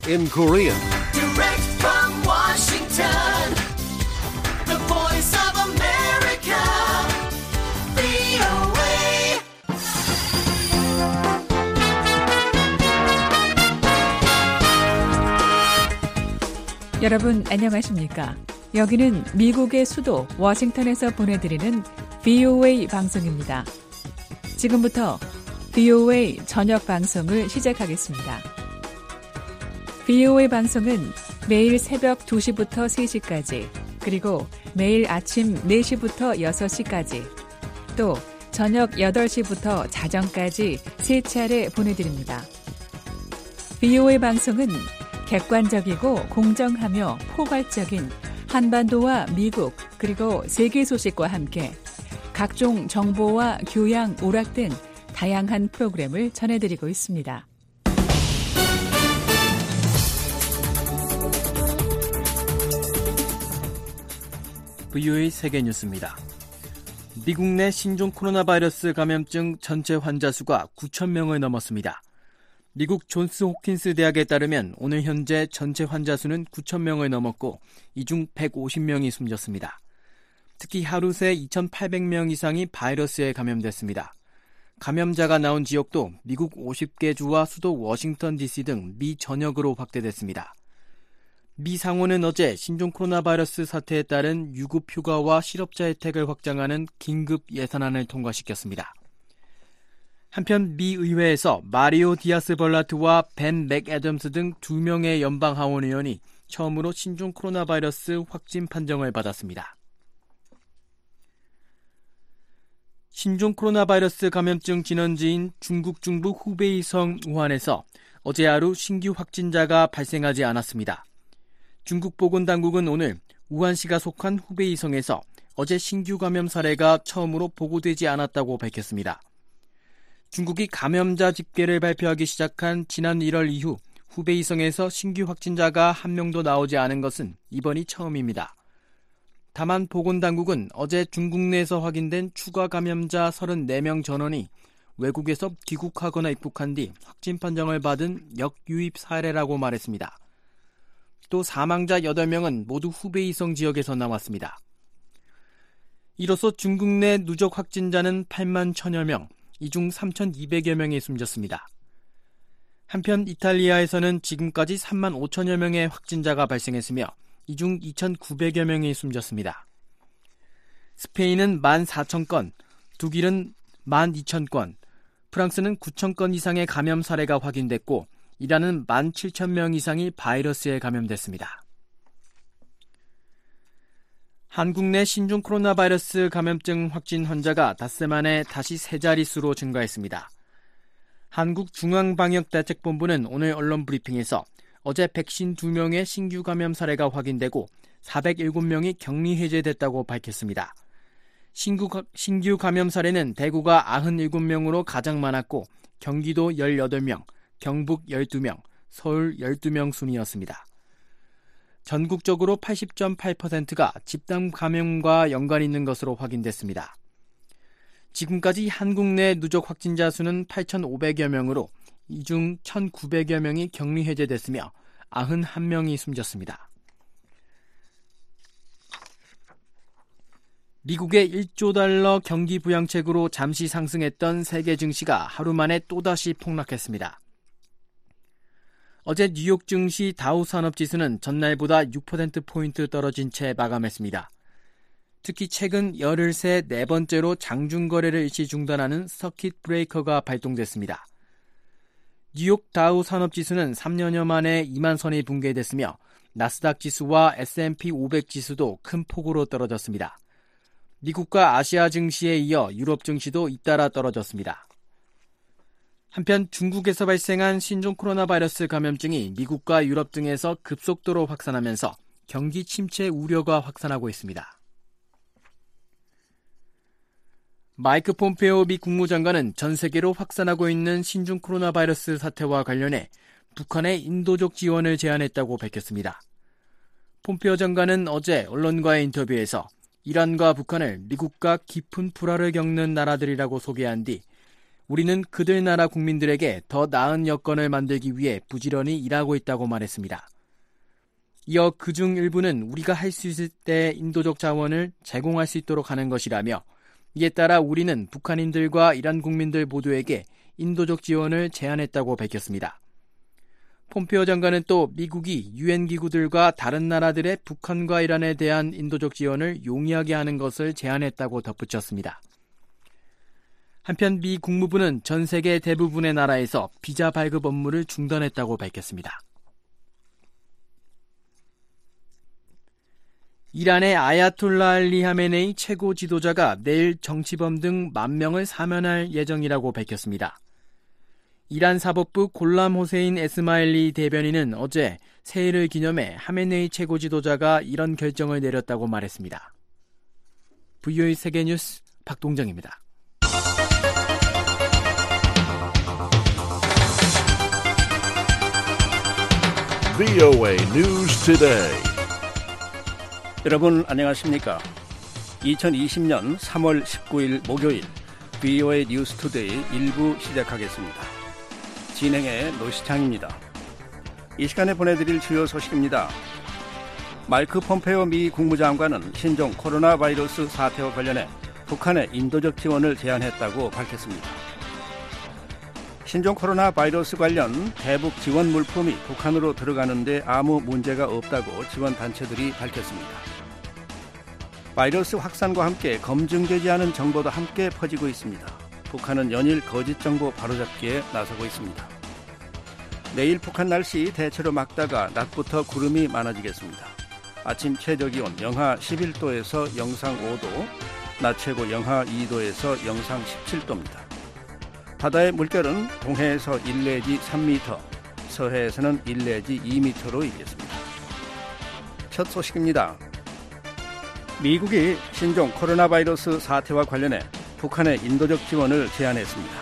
in Korean. Direct from Washington, the voice of America, VOA. 여러분 안녕하십니까? 여기는 미국의 수도 워싱턴에서 보내드리는 VOA 방송입니다. 지금부터 VOA 저녁 방송을 시작하겠습니다. VOA 방송은 매일 새벽 2시부터 3시까지, 그리고 매일 아침 4시부터 6시까지, 또 저녁 8시부터 자정까지 3차례 보내드립니다. VOA 방송은 객관적이고 공정하며 포괄적인 한반도와 미국 그리고 세계 소식과 함께 각종 정보와 교양, 오락 등 다양한 프로그램을 전해드리고 있습니다. VOA 세계뉴스입니다. 미국 내 신종 코로나 바이러스 감염증 전체 환자 수가 9,000명을 넘었습니다. 미국 존스 홉킨스 대학에 따르면 오늘 현재 전체 환자 수는 9,000명을 넘었고 이 중 150명이 숨졌습니다. 특히 하루 새 2,800명 이상이 바이러스에 감염됐습니다. 감염자가 나온 지역도 미국 50개 주와 수도 워싱턴 DC 등 미 전역으로 확대됐습니다. 미 상원은 어제 신종 코로나 바이러스 사태에 따른 유급 휴가와 실업자 혜택을 확장하는 긴급 예산안을 통과시켰습니다. 한편 미 의회에서 마리오 디아스 벌라트와 벤 맥애덤스 등 2명의 연방 하원 의원이 처음으로 신종 코로나 바이러스 확진 판정을 받았습니다. 신종 코로나 바이러스 감염증 진원지인 중국 중부 후베이성 우한에서 어제 하루 신규 확진자가 발생하지 않았습니다. 중국 보건당국은 오늘 우한시가 속한 후베이성에서 어제 신규 감염 사례가 처음으로 보고되지 않았다고 밝혔습니다. 중국이 감염자 집계를 발표하기 시작한 지난 1월 이후 후베이성에서 신규 확진자가 한 명도 나오지 않은 것은 이번이 처음입니다. 다만 보건당국은 어제 중국 내에서 확인된 추가 감염자 34명 전원이 외국에서 귀국하거나 입국한 뒤 확진 판정을 받은 역유입 사례라고 말했습니다. 또 사망자 8명은 모두 후베이성 지역에서 나왔습니다. 이로써 중국 내 누적 확진자는 8만 1천여 명, 이 중 3,200여 명이 숨졌습니다. 한편 이탈리아에서는 지금까지 3만 5천여 명의 확진자가 발생했으며 이 중 2,900여 명이 숨졌습니다. 스페인은 14,000건, 독일은 12,000건, 프랑스는 9,000건 이상의 감염 사례가 확인됐고 이란은 17,000명 이상이 바이러스에 감염됐습니다. 한국 내 신종 코로나 바이러스 감염증 확진 환자가 닷새 만에 다시 세 자릿수로 증가했습니다. 한국중앙방역대책본부는 오늘 언론 브리핑에서 어제 152명의 신규 감염 사례가 확인되고 407명이 격리 해제됐다고 밝혔습니다. 신규 감염 사례는 대구가 97명으로 가장 많았고 경기도 18명, 경북 12명, 서울 12명 순이었습니다. 전국적으로 80.8%가 집단 감염과 연관이 있는 것으로 확인됐습니다. 지금까지 한국 내 누적 확진자 수는 8,500여 명으로 이 중 1,900여 명이 격리 해제됐으며 91명이 숨졌습니다. 미국의 1조 달러 경기 부양책으로 잠시 상승했던 세계 증시가 하루 만에 또다시 폭락했습니다. 어제 뉴욕 증시 다우 산업지수는 전날보다 6%포인트 떨어진 채 마감했습니다. 특히 최근 열흘 새 네 번째로 장중거래를 일시 중단하는 서킷 브레이커가 발동됐습니다. 뉴욕 다우 산업지수는 3년여 만에 2만 선이 붕괴됐으며 나스닥 지수와 S&P 500 지수도 큰 폭으로 떨어졌습니다. 미국과 아시아 증시에 이어 유럽 증시도 잇따라 떨어졌습니다. 한편 중국에서 발생한 신종 코로나 바이러스 감염증이 미국과 유럽 등에서 급속도로 확산하면서 경기 침체 우려가 확산하고 있습니다. 마이크 폼페오 미 국무장관은 전 세계로 확산하고 있는 신종 코로나 바이러스 사태와 관련해 북한의 인도적 지원을 제안했다고 밝혔습니다. 폼페오 장관은 어제 언론과의 인터뷰에서 이란과 북한을 미국과 깊은 불화를 겪는 나라들이라고 소개한 뒤 우리는 그들 나라 국민들에게 더 나은 여건을 만들기 위해 부지런히 일하고 있다고 말했습니다. 이어 그중 일부는 우리가 할 수 있을 때 인도적 자원을 제공할 수 있도록 하는 것이라며 이에 따라 우리는 북한인들과 이란 국민들 모두에게 인도적 지원을 제안했다고 밝혔습니다. 폼페오 장관은 또 미국이 유엔 기구들과 다른 나라들의 북한과 이란에 대한 인도적 지원을 용이하게 하는 것을 제안했다고 덧붙였습니다. 한편 미 국무부는 전 세계 대부분의 나라에서 비자 발급 업무를 중단했다고 밝혔습니다. 이란의 아야톨라 알리 하메네이 최고 지도자가 내일 정치범 등 10,000명을 사면할 예정이라고 밝혔습니다. 이란 사법부 골람 호세인 에스마일리 대변인은 어제 새해를 기념해 하메네이 최고 지도자가 이런 결정을 내렸다고 말했습니다. VOA 세계뉴스 박동정입니다. VOA News Today. 여러분 안녕하십니까? 2020년 3월 19일 목요일 VOA 뉴스 투데이 1부 시작하겠습니다. 진행의 노시창입니다. 이 시간에 보내드릴 주요 소식입니다. 마이크 폼페오 미 국무장관은 신종 코로나 바이러스 사태와 관련해 북한에 인도적 지원을 제안했다고 밝혔습니다. 신종 코로나 바이러스 관련 대북 지원 물품이 북한으로 들어가는데 아무 문제가 없다고 지원단체들이 밝혔습니다. 바이러스 확산과 함께 검증되지 않은 정보도 함께 퍼지고 있습니다. 북한은 연일 거짓 정보 바로잡기에 나서고 있습니다. 내일 북한 날씨 대체로 맑다가 낮부터 구름이 많아지겠습니다. 아침 최저기온 영하 11도에서 영상 5도, 낮 최고 영하 2도에서 영상 17도입니다. 바다의 물결은 동해에서 1 내지 3m, 서해에서는 1 내지 2m로 일겠습니다. 첫 소식입니다. 미국이 신종 코로나 바이러스 사태와 관련해 북한의 인도적 지원을 제안했습니다.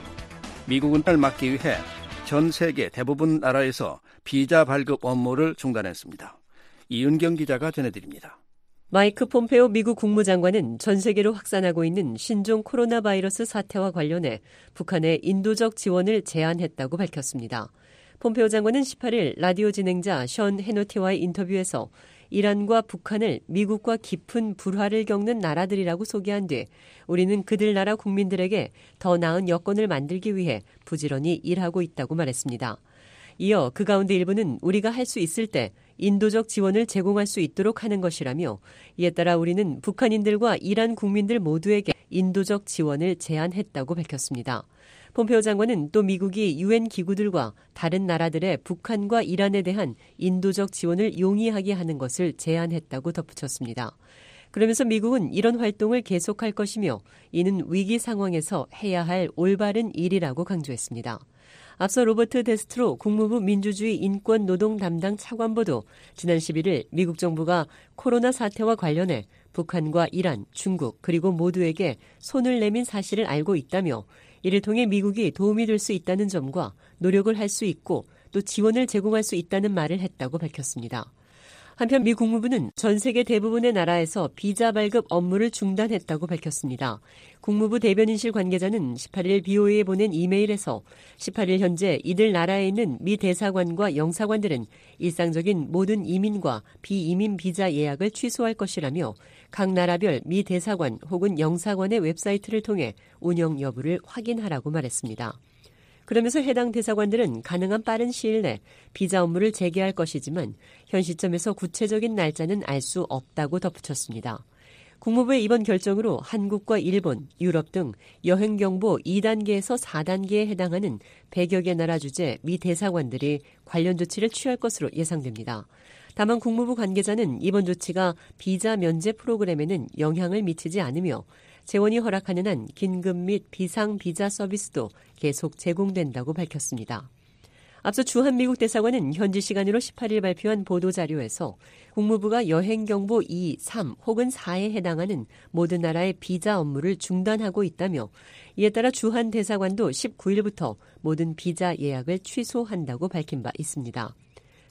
미국은 이를 막기 위해 전 세계 대부분 나라에서 비자 발급 업무를 중단했습니다. 이은경 기자가 전해드립니다. 마이크 폼페오 미국 국무장관은 전 세계로 확산하고 있는 신종 코로나 바이러스 사태와 관련해 북한의 인도적 지원을 제안했다고 밝혔습니다. 폼페오 장관은 18일 라디오 진행자 션 해노티와의 인터뷰에서 이란과 북한을 미국과 깊은 불화를 겪는 나라들이라고 소개한 뒤 우리는 그들 나라 국민들에게 더 나은 여건을 만들기 위해 부지런히 일하고 있다고 말했습니다. 이어 그 가운데 일부는 우리가 할 수 있을 때 인도적 지원을 제공할 수 있도록 하는 것이라며 이에 따라 우리는 북한인들과 이란 국민들 모두에게 인도적 지원을 제안했다고 밝혔습니다. 폼페오 장관은 또 미국이 유엔 기구들과 다른 나라들의 북한과 이란에 대한 인도적 지원을 용이하게 하는 것을 제안했다고 덧붙였습니다. 그러면서 미국은 이런 활동을 계속할 것이며 이는 위기 상황에서 해야 할 올바른 일이라고 강조했습니다. 앞서 로버트 데스트로 국무부 민주주의 인권 노동 담당 차관보도 지난 11일 미국 정부가 코로나 사태와 관련해 북한과 이란, 중국 그리고 모두에게 손을 내민 사실을 알고 있다며 이를 통해 미국이 도움이 될 수 있다는 점과 노력을 할 수 있고 또 지원을 제공할 수 있다는 말을 했다고 밝혔습니다. 한편 미 국무부는 전 세계 대부분의 나라에서 비자 발급 업무를 중단했다고 밝혔습니다. 국무부 대변인실 관계자는 18일 BOA에 보낸 이메일에서 18일 현재 이들 나라에 있는 미 대사관과 영사관들은 일상적인 모든 이민과 비이민 비자 예약을 취소할 것이라며 각 나라별 미 대사관 혹은 영사관의 웹사이트를 통해 운영 여부를 확인하라고 말했습니다. 그러면서 해당 대사관들은 가능한 빠른 시일 내 비자 업무를 재개할 것이지만 현 시점에서 구체적인 날짜는 알 수 없다고 덧붙였습니다. 국무부의 이번 결정으로 한국과 일본, 유럽 등 여행경보 2단계에서 4단계에 해당하는 100여 개 나라 주재 미 대사관들이 관련 조치를 취할 것으로 예상됩니다. 다만 국무부 관계자는 이번 조치가 비자 면제 프로그램에는 영향을 미치지 않으며 재원이 허락하는 한 긴급 및 비상 비자 서비스도 계속 제공된다고 밝혔습니다. 앞서 주한 미국 대사관은 현지 시간으로 18일 발표한 보도자료에서 국무부가 여행경보 2, 3 혹은 4에 해당하는 모든 나라의 비자 업무를 중단하고 있다며 이에 따라 주한 대사관도 19일부터 모든 비자 예약을 취소한다고 밝힌 바 있습니다.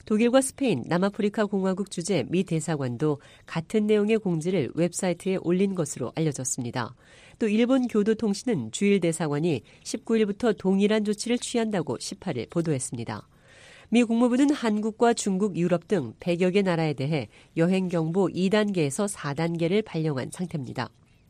독일과 스페인, 남아프리카 공화국 주재 미 대사관도 같은 내용의 공지를 웹사이트에 올린 것으로 알려졌습니다. 또 일본 교도통신은 주일 대사관이 19일부터 동일한 조치를 취한다고 18일 보도했습니다. 미 국무부는 한국과 중국, 유럽 등 100여 개 나라에 대해 여행경보 2단계에서 4단계를 발령한 상태입니다.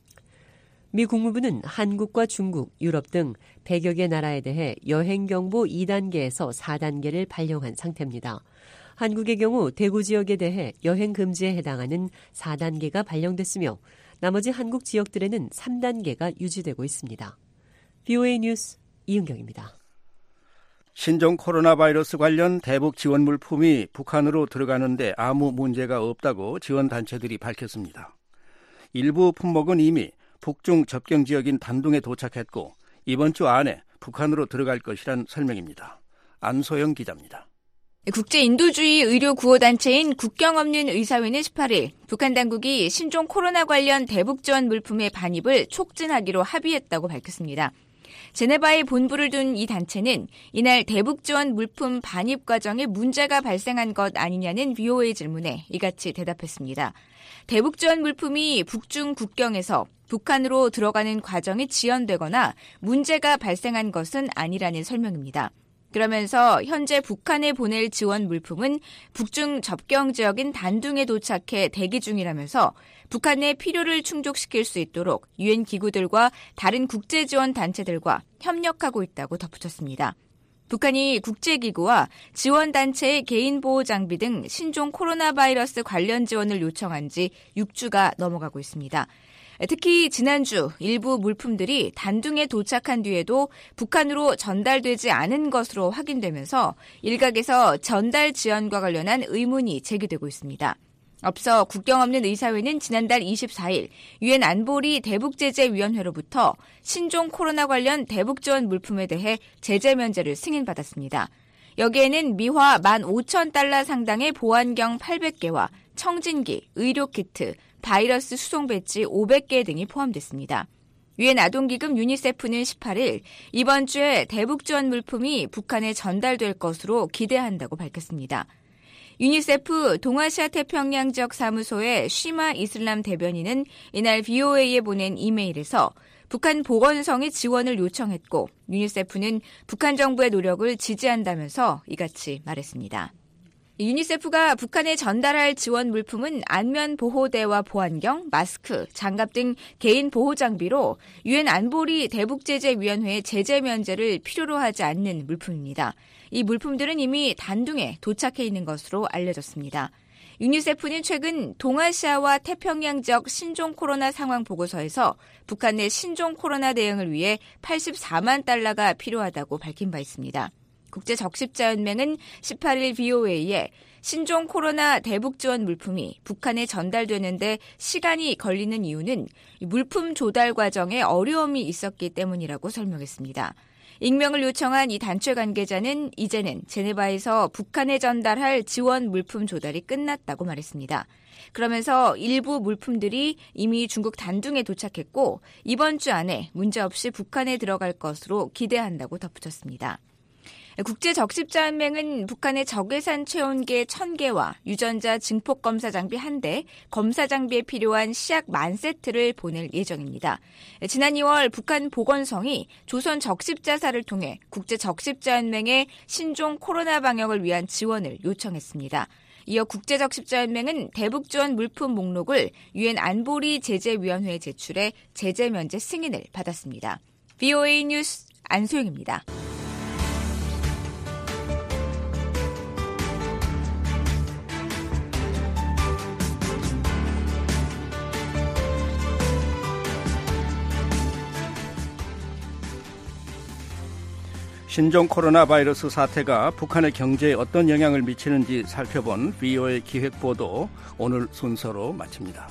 미 국무부는 한국과 중국, 유럽 등 100여 개 나라에 대해 여행경보 2단계에서 4단계를 발령한 상태입니다. 한국의 경우 대구 지역에 대해 여행 금지에 해당하는 4단계가 발령됐으며 나머지 한국 지역들에는 3단계가 유지되고 있습니다. VOA 뉴스 이은경입니다. 신종 코로나 바이러스 관련 대북 지원 물품이 북한으로 들어가는데 아무 문제가 없다고 지원단체들이 밝혔습니다. 일부 품목은 이미 북중 접경 지역인 단둥에 도착했고 이번 주 안에 북한으로 들어갈 것이란 설명입니다. 안소영 기자입니다. 국제인도주의 의료구호단체인 국경없는 의사회는 18일 북한 당국이 신종 코로나 관련 대북 지원 물품의 반입을 촉진하기로 합의했다고 밝혔습니다. 제네바에 본부를 둔 이 단체는 이날 대북 지원 물품 반입 과정에 문제가 발생한 것 아니냐는 VOA 질문에 이같이 대답했습니다. 대북 지원 물품이 북중 국경에서 북한으로 들어가는 과정이 지연되거나 문제가 발생한 것은 아니라는 설명입니다. 그러면서 현재 북한에 보낼 지원 물품은 북중 접경 지역인 단둥에 도착해 대기 중이라면서 북한 내 필요를 충족시킬 수 있도록 유엔 기구들과 다른 국제 지원 단체들과 협력하고 있다고 덧붙였습니다. 북한이 국제기구와 지원단체의 개인보호 장비 등 신종 코로나 바이러스 관련 지원을 요청한 지 6주가 넘어가고 있습니다. 특히 지난주 일부 물품들이 단둥에 도착한 뒤에도 북한으로 전달되지 않은 것으로 확인되면서 일각에서 전달 지연과 관련한 의문이 제기되고 있습니다. 앞서 국경없는 의사회는 지난달 24일 유엔 안보리 대북제재위원회로부터 신종 코로나 관련 대북 지원 물품에 대해 제재 면제를 승인받았습니다. 여기에는 미화 15,000달러 상당의 보안경 800개와 청진기, 의료키트, 바이러스 수송 배지 500개 등이 포함됐습니다. 유엔 아동기금 유니세프는 18일 이번 주에 대북 지원 물품이 북한에 전달될 것으로 기대한다고 밝혔습니다. 유니세프 동아시아 태평양 지역 사무소의 쉬마 이슬람 대변인은 이날 VOA에 보낸 이메일에서 북한 보건성의 지원을 요청했고 유니세프는 북한 정부의 노력을 지지한다면서 이같이 말했습니다. 유니세프가 북한에 전달할 지원 물품은 안면 보호대와 보안경, 마스크, 장갑 등 개인 보호 장비로 유엔 안보리 대북제재위원회의 제재 면제를 필요로 하지 않는 물품입니다. 이 물품들은 이미 단둥에 도착해 있는 것으로 알려졌습니다. 유니세프는 최근 동아시아와 태평양 지역 신종 코로나 상황 보고서에서 북한 내 신종 코로나 대응을 위해 84만 달러가 필요하다고 밝힌 바 있습니다. 국제적십자연맹은 18일 VOA에 신종 코로나 대북 지원 물품이 북한에 전달되는데 시간이 걸리는 이유는 물품 조달 과정에 어려움이 있었기 때문이라고 설명했습니다. 익명을 요청한 이 단체 관계자는 이제는 제네바에서 북한에 전달할 지원 물품 조달이 끝났다고 말했습니다. 그러면서 일부 물품들이 이미 중국 단둥에 도착했고 이번 주 안에 문제없이 북한에 들어갈 것으로 기대한다고 덧붙였습니다. 국제적십자연맹은 북한의 적외선 체온계 1000개와 유전자 증폭 검사 장비 1대, 검사 장비에 필요한 시약 10,000세트를 보낼 예정입니다. 지난 2월 북한 보건성이 조선 적십자사를 통해 국제적십자연맹의 신종 코로나 방역을 위한 지원을 요청했습니다. 이어 국제적십자연맹은 대북 지원 물품 목록을 유엔 안보리 제재위원회에 제출해 제재 면제 승인을 받았습니다. VOA 뉴스 안소영입니다. 신종 코로나 바이러스 사태가 북한의 경제에 어떤 영향을 미치는지 살펴본 VOA 기획보도 오늘 순서로 마칩니다.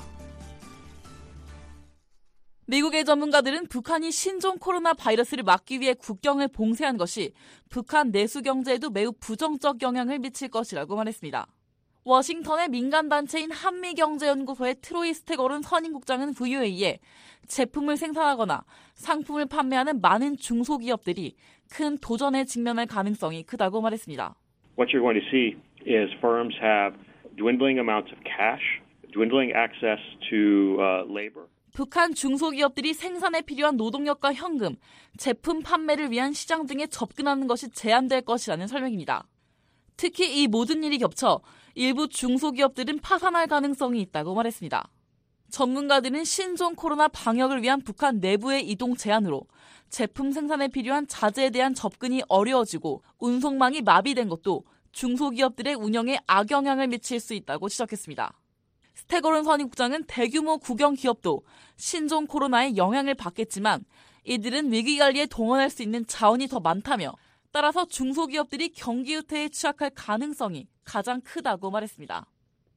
미국의 전문가들은 북한이 신종 코로나 바이러스를 막기 위해 국경을 봉쇄한 것이 북한 내수 경제에도 매우 부정적 영향을 미칠 것이라고 말했습니다. 워싱턴의 민간단체인 한미경제연구소의 트로이 스테거룬 선임국장은 VOA에 제품을 생산하거나 상품을 판매하는 많은 중소기업들이 큰 도전에 직면할 가능성이 크다고 말했습니다. What you're going to see is firms have dwindling amounts of cash, dwindling access to labor. 북한 중소기업들이 생산에 필요한 노동력과 현금, 제품 판매를 위한 시장 등에 접근하는 것이 제한될 것이라는 설명입니다. 특히 이 모든 일이 겹쳐 일부 중소기업들은 파산할 가능성이 있다고 말했습니다. 전문가들은 신종 코로나 방역을 위한 북한 내부의 이동 제한으로 제품 생산에 필요한 자재에 대한 접근이 어려워지고 운송망이 마비된 것도 중소기업들의 운영에 악영향을 미칠 수 있다고 지적했습니다. 스테거론 선임국장은 대규모 국영기업도 신종 코로나의 영향을 받겠지만 이들은 위기관리에 동원할 수 있는 자원이 더 많다며 따라서 중소기업들이 경기후퇴에 취약할 가능성이 가장 크다고 말했습니다.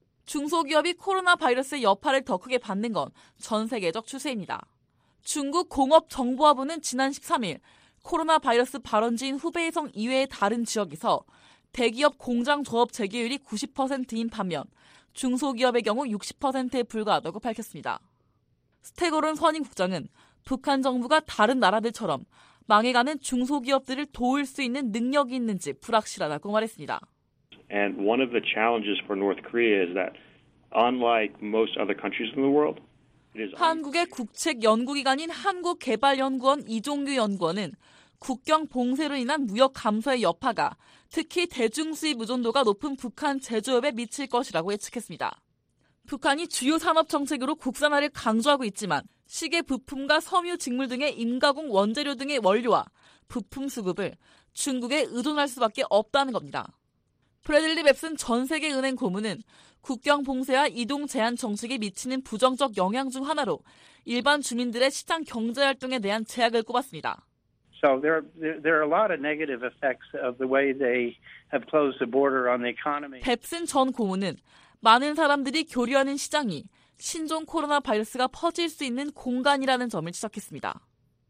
중소기업이 코로나 바이러스의 여파를 더 크게 받는 건 전 세계적 추세입니다. 중국 공업정보화부는 지난 13일 코로나 바이러스 발원지인 후베이성 이외의 다른 지역에서 대기업 공장 조업 재개율이 90%인 반면 중소기업의 경우 60%에 불과하다고 밝혔습니다. 스테거론 선임국장은 북한 정부가 다른 나라들처럼 망해가는 중소기업들을 도울 수 있는 능력이 있는지 불확실하다고 말했습니다. And one of the challenges for North Korea is that unlike most other countries in the world, 한국의 국책 연구기관인 한국개발연구원 이종규 연구원은 국경 봉쇄로 인한 무역 감소의 여파가 특히 대중수입 의존도가 높은 북한 제조업에 미칠 것이라고 예측했습니다. 북한이 주요 산업 정책으로 국산화를 강조하고 있지만 시계 부품과 섬유 직물 등의 임가공 원재료 등의 원료와 부품 수급을 중국에 의존할 수밖에 없다는 겁니다. 브래들리 웹슨 전세계은행 고문은 국경 봉쇄와 이동 제한 정책이 미치는 부정적 영향 중 하나로 일반 주민들의 시장 경제 활동에 대한 제약을 꼽았습니다. So there are a lot of negative effects of the way they have closed the border on the economy. 뱁슨 전 고문은 많은 사람들이 교류하는 시장이 신종 코로나 바이러스가 퍼질 수 있는 공간이라는 점을 지적했습니다.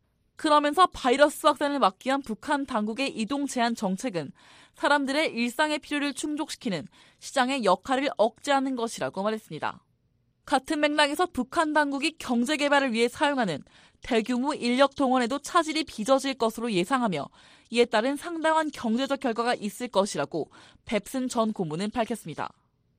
그러면서 바이러스 확산을 막기 위한 북한 당국의 이동 제한 정책은 사람들의 일상의 필요를 충족시키는 시장의 역할을 억제하는 것이라고 말했습니다. 같은 맥락에서 북한 당국이 경제 개발을 위해 사용하는 대규모 인력 동원에도 차질이 빚어질 것으로 예상하며 이에 따른 상당한 경제적 결과가 있을 것이라고 뱁슨 전 고문은 밝혔습니다.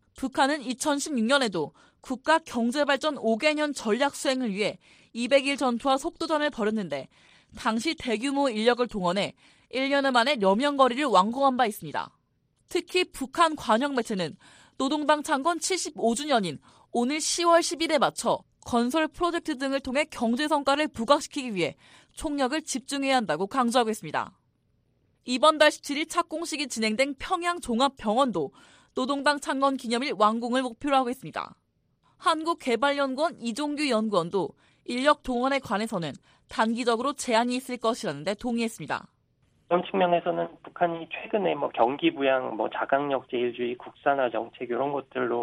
북한은 2016년에도 국가 경제발전 5개년 전략 수행을 위해 200일 전투와 속도전을 벌였는데 당시 대규모 인력을 동원해 1년 만에 려명거리를 완공한 바 있습니다. 특히 북한 관영 매체는 노동당 창건 75주년인 오늘 10월 10일에 맞춰 건설 프로젝트 등을 통해 경제 성과를 부각시키기 위해 총력을 집중해야 한다고 강조하고 있습니다. 이번 달 17일 착공식이 진행된 평양 종합병원도 노동당 창건 기념일 완공을 목표로 하고 있습니다. 한국개발연구원 이종규 연구원도 인력 동원에 관해서는 단기적으로 제한이 있을 것이라는데 동의했습니다. 그런 측면에서는 북한이 최근에 경기 부양, 자강력 제일주의, 국산화 정책 이런 것들로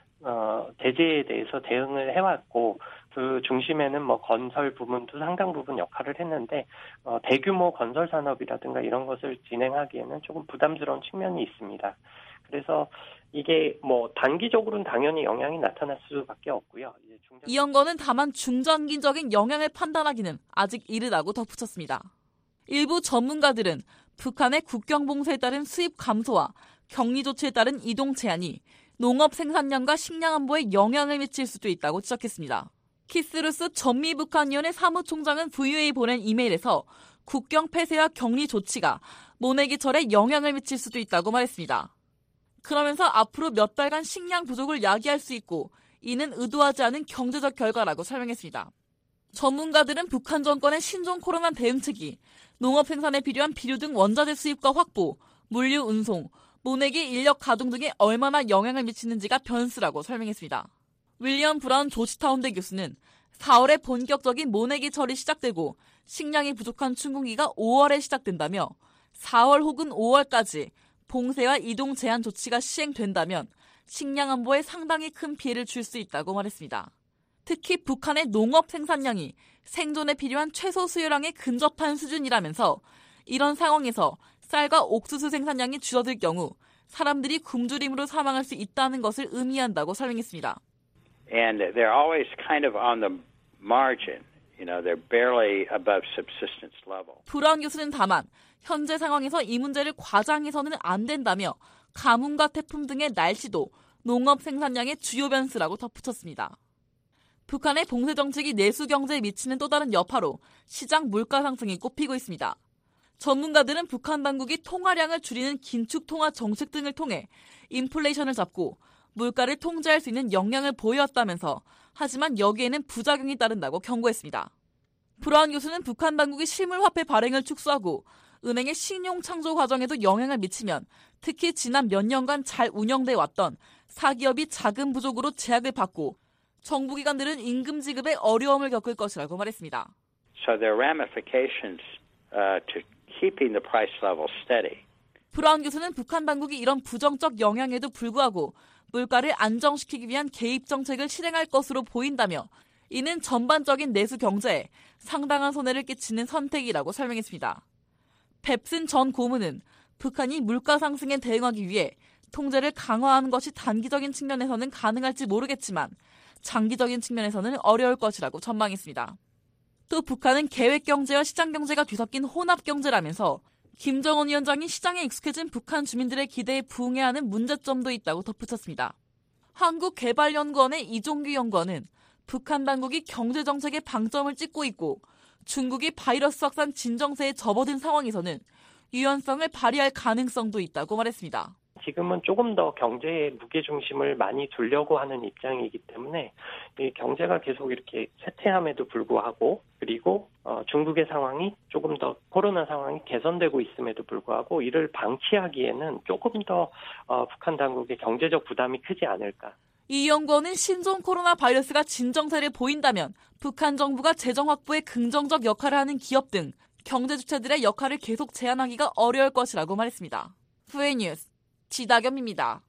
제재에 대해서 대응을 해왔고 그 중심에는 건설 부문도 상당 부분 역할을 했는데 대규모 건설 산업이라든가 이런 것을 진행하기에는 조금 부담스러운 측면이 있습니다. 그래서 이게 단기적으로는 당연히 영향이 나타날 수밖에 없고요. 이 연구원은 다만 중장기적인 영향을 판단하기는 아직 이르다고 덧붙였습니다. 일부 전문가들은 북한의 국경 봉쇄에 따른 수입 감소와 격리 조치에 따른 이동 제한이 농업 생산량과 식량 안보에 영향을 미칠 수도 있다고 지적했습니다. 키스루스 전미북한위원회 사무총장은 VOA에 보낸 이메일에서 국경 폐쇄와 격리 조치가 모내기철에 영향을 미칠 수도 있다고 말했습니다. 그러면서 앞으로 몇 달간 식량 부족을 야기할 수 있고 이는 의도하지 않은 경제적 결과라고 설명했습니다. 전문가들은 북한 정권의 신종 코로나 대응책이 농업 생산에 필요한 비료 등 원자재 수입과 확보, 물류 운송, 모내기 인력 가동 등에 얼마나 영향을 미치는지가 변수라고 설명했습니다. 윌리엄 브라운 조지타운대 교수는 4월에 본격적인 모내기철이 시작되고 식량이 부족한 춘궁기가 5월에 시작된다며 4월 혹은 5월까지 봉쇄와 이동 제한 조치가 시행된다면 식량 안보에 상당히 큰 피해를 줄 수 있다고 말했습니다. 특히 북한의 농업 생산량이 생존에 필요한 최소 수요량에 근접한 수준이라면서 이런 상황에서 쌀과 옥수수 생산량이 줄어들 경우 사람들이 굶주림으로 사망할 수 있다는 것을 의미한다고 설명했습니다. And they're always kind of on the margin. They're barely above subsistence level. 브라운 교수는 다만 현재 상황에서 이 문제를 과장해서는 안 된다며 가뭄과 태풍 등의 날씨도 농업 생산량의 주요 변수라고 덧붙였습니다. 북한의 봉쇄 정책이 내수 경제에 미치는 또 다른 여파로 시장 물가 상승이 꼽히고 있습니다. 전문가들은 북한 당국이 통화량을 줄이는 긴축 통화 정책 등을 통해 인플레이션을 잡고 물가를 통제할 수 있는 역량을 보였다면서 하지만 여기에는 부작용이 따른다고 경고했습니다. 브라운 교수는 북한 당국이 실물화폐 발행을 축소하고 은행의 신용 창조 과정에도 영향을 미치면 특히 지난 몇 년간 잘 운영돼 왔던 사기업이 자금 부족으로 제약을 받고 정부기관들은 임금 지급에 어려움을 겪을 것이라고 말했습니다. So there are ramifications to keeping the price level steady. 브라운 교수는 북한 당국이 이런 부정적 영향에도 불구하고 물가를 안정시키기 위한 개입 정책을 실행할 것으로 보인다며 이는 전반적인 내수 경제에 상당한 손해를 끼치는 선택이라고 설명했습니다. 뱁슨 전 고문은 북한이 물가 상승에 대응하기 위해 통제를 강화하는 것이 단기적인 측면에서는 가능할지 모르겠지만 장기적인 측면에서는 어려울 것이라고 전망했습니다. 또 북한은 계획경제와 시장경제가 뒤섞인 혼합경제라면서 김정은 위원장이 시장에 익숙해진 북한 주민들의 기대에 부응해야 하는 문제점도 있다고 덧붙였습니다. 한국개발연구원의 이종규 연구원은 북한 당국이 경제정책에 방점을 찍고 있고 중국이 바이러스 확산 진정세에 접어든 상황에서는 유연성을 발휘할 가능성도 있다고 말했습니다. 지금은 조금 더 경제의 무게중심을 많이 두려고 하는 입장이기 때문에 이 경제가 계속 이렇게 쇠퇴함에도 불구하고 그리고 중국의 상황이 조금 더 코로나 상황이 개선되고 있음에도 불구하고 이를 방치하기에는 조금 더 북한 당국의 경제적 부담이 크지 않을까. 이 연구원은 신종 코로나 바이러스가 진정세를 보인다면 북한 정부가 재정 확보에 긍정적 역할을 하는 기업 등 경제 주체들의 역할을 계속 제한하기가 어려울 것이라고 말했습니다. 후에 뉴스 지다겸입니다.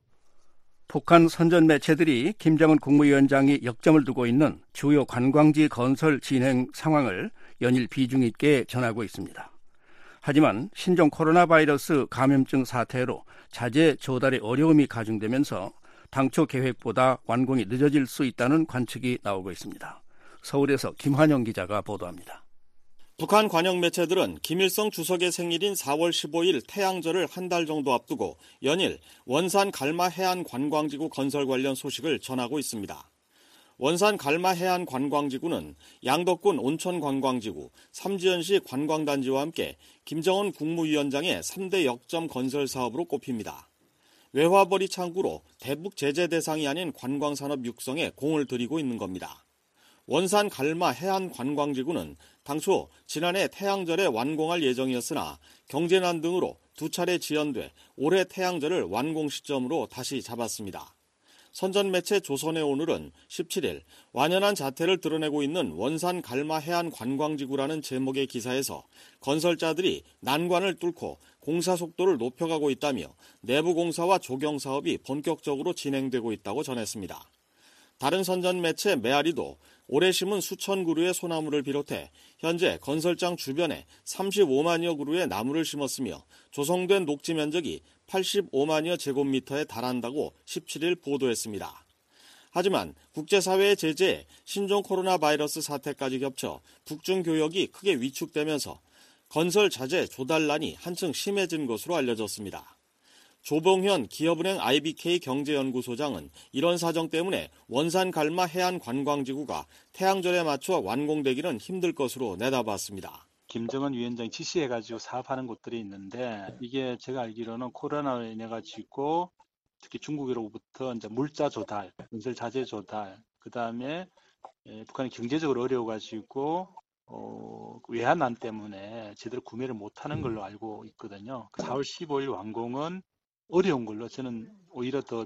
북한 선전 매체들이 김정은 국무위원장이 역점을 두고 있는 주요 관광지 건설 진행 상황을 연일 비중 있게 전하고 있습니다. 하지만 신종 코로나 바이러스 감염증 사태로 자재 조달의 어려움이 가중되면서 당초 계획보다 완공이 늦어질 수 있다는 관측이 나오고 있습니다. 서울에서 김환영 기자가 보도합니다. 북한 관영 매체들은 김일성 주석의 생일인 4월 15일 태양절을 한 달 정도 앞두고 연일 원산 갈마 해안 관광지구 건설 관련 소식을 전하고 있습니다. 원산 갈마 해안 관광지구는 양덕군 온천 관광지구, 삼지연시 관광단지와 함께 김정은 국무위원장의 3대 역점 건설 사업으로 꼽힙니다. 외화벌이 창구로 대북 제재 대상이 아닌 관광산업 육성에 공을 들이고 있는 겁니다. 원산 갈마 해안 관광지구는 당초 지난해 태양절에 완공할 예정이었으나 경제난 등으로 두 차례 지연돼 올해 태양절을 완공 시점으로 다시 잡았습니다. 선전 매체 조선의 오늘은 17일 완연한 자태를 드러내고 있는 원산 갈마 해안 관광지구라는 제목의 기사에서 건설자들이 난관을 뚫고 공사 속도를 높여가고 있다며 내부 공사와 조경 사업이 본격적으로 진행되고 있다고 전했습니다. 다른 선전 매체 메아리도 올해 심은 수천 그루의 소나무를 비롯해 현재 건설장 주변에 35만여 그루의 나무를 심었으며 조성된 녹지 면적이 85만여 제곱미터에 달한다고 17일 보도했습니다. 하지만 국제사회의 제재에 신종 코로나 바이러스 사태까지 겹쳐 북중 교역이 크게 위축되면서 건설 자재 조달난이 한층 심해진 것으로 알려졌습니다. 조봉현 기업은행 IBK 경제연구소장은 이런 사정 때문에 원산 갈마 해안 관광지구가 태양절에 맞춰 완공되기는 힘들 것으로 내다봤습니다. 김정은 위원장이 지시해가지고 사업하는 곳들이 있는데 이게 제가 알기로는 코로나로 인해가지고 특히 중국으로부터 이제 물자 조달, 건설 자재 조달, 그 다음에 북한이 경제적으로 어려워가지고 외환난 때문에 제대로 구매를 못하는 걸로 알고 있거든요. 4월 15일 완공은 어려운 걸로 저는 오히려 더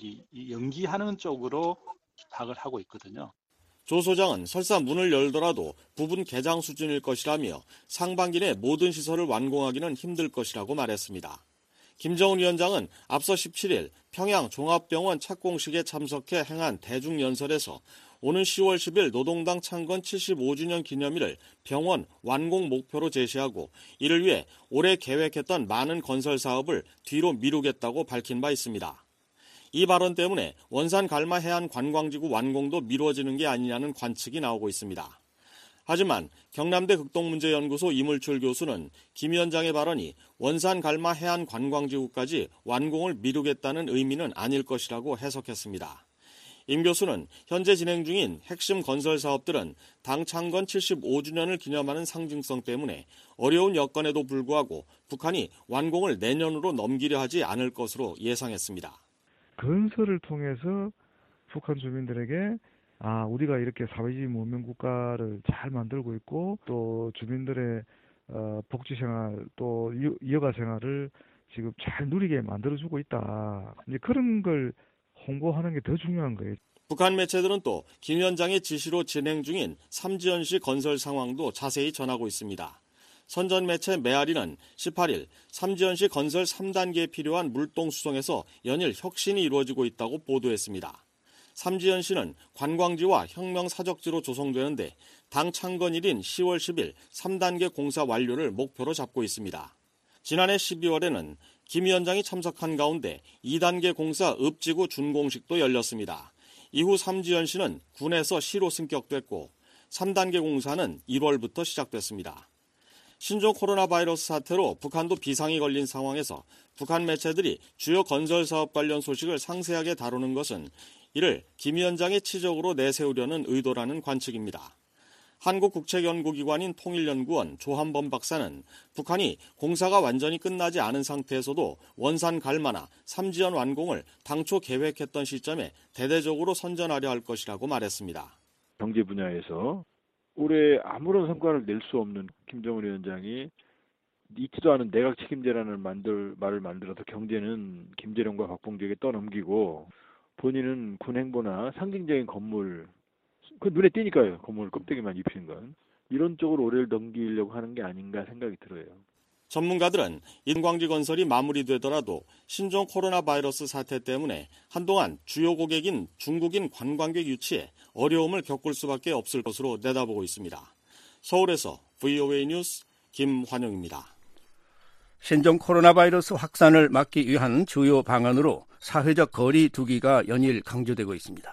연기하는 쪽으로 파악을 하고 있거든요. 조 소장은 설사 문을 열더라도 부분 개장 수준일 것이라며 상반기 내 모든 시설을 완공하기는 힘들 것이라고 말했습니다. 김정은 위원장은 앞서 17일 평양 종합병원 착공식에 참석해 행한 대중연설에서 오는 10월 10일 노동당 창건 75주년 기념일을 병원 완공 목표로 제시하고 이를 위해 올해 계획했던 많은 건설 사업을 뒤로 미루겠다고 밝힌 바 있습니다. 이 발언 때문에 원산 갈마 해안 관광지구 완공도 미뤄지는 게 아니냐는 관측이 나오고 있습니다. 하지만 경남대 극동문제연구소 이물출 교수는 김 위원장의 발언이 원산 갈마 해안 관광지구까지 완공을 미루겠다는 의미는 아닐 것이라고 해석했습니다. 임 교수는 현재 진행 중인 핵심 건설 사업들은 당 창건 75주년을 기념하는 상징성 때문에 어려운 여건에도 불구하고 북한이 완공을 내년으로 넘기려 하지 않을 것으로 예상했습니다. 건설을 통해서 북한 주민들에게 우리가 이렇게 사회주의 문명 국가를 잘 만들고 있고 또 주민들의 복지 생활 또 여가 생활을 지금 잘 누리게 만들어주고 있다. 이제 그런 걸 홍보하는 게 더 중요한 거예요. 북한 매체들은 또 김 위원장의 지시로 진행 중인 삼지연시 건설 상황도 자세히 전하고 있습니다. 선전 매체 메아리는 18일 삼지연시 건설 3단계에 필요한 물동 수송에서 연일 혁신이 이루어지고 있다고 보도했습니다. 삼지연시는 관광지와 혁명사적지로 조성되는데 당 창건일인 10월 10일 3단계 공사 완료를 목표로 잡고 있습니다. 지난해 12월에는 김 위원장이 참석한 가운데 2단계 공사 읍지구 준공식도 열렸습니다. 이후 삼지연시는 군에서 시로 승격됐고 3단계 공사는 1월부터 시작됐습니다. 신종 코로나 바이러스 사태로 북한도 비상이 걸린 상황에서 북한 매체들이 주요 건설 사업 관련 소식을 상세하게 다루는 것은 이를 김 위원장의 치적으로 내세우려는 의도라는 관측입니다. 한국국책연구기관인 통일연구원 조한범 박사는 북한이 공사가 완전히 끝나지 않은 상태에서도 원산 갈마나 삼지연 완공을 당초 계획했던 시점에 대대적으로 선전하려 할 것이라고 말했습니다. 경제 분야에서 올해 아무런 성과를 낼 수 없는 김정은 위원장이 있지도 않은 내각 책임제라는 말을 만들어서 경제는 김재룡과 박봉주에게 떠넘기고 본인은 군 행보나 상징적인 건물, 그 눈에 띄니까요. 건물 껍데기만 입힌 건. 이런 쪽으로 올해를 넘기려고 하는 게 아닌가 생각이 들어요. 전문가들은 인광지 건설이 마무리되더라도 신종 코로나 바이러스 사태 때문에 한동안 주요 고객인 중국인 관광객 유치에 어려움을 겪을 수밖에 없을 것으로 내다보고 있습니다. 서울에서 VOA 뉴스 김환영입니다. 신종 코로나 바이러스 확산을 막기 위한 주요 방안으로 사회적 거리 두기가 연일 강조되고 있습니다.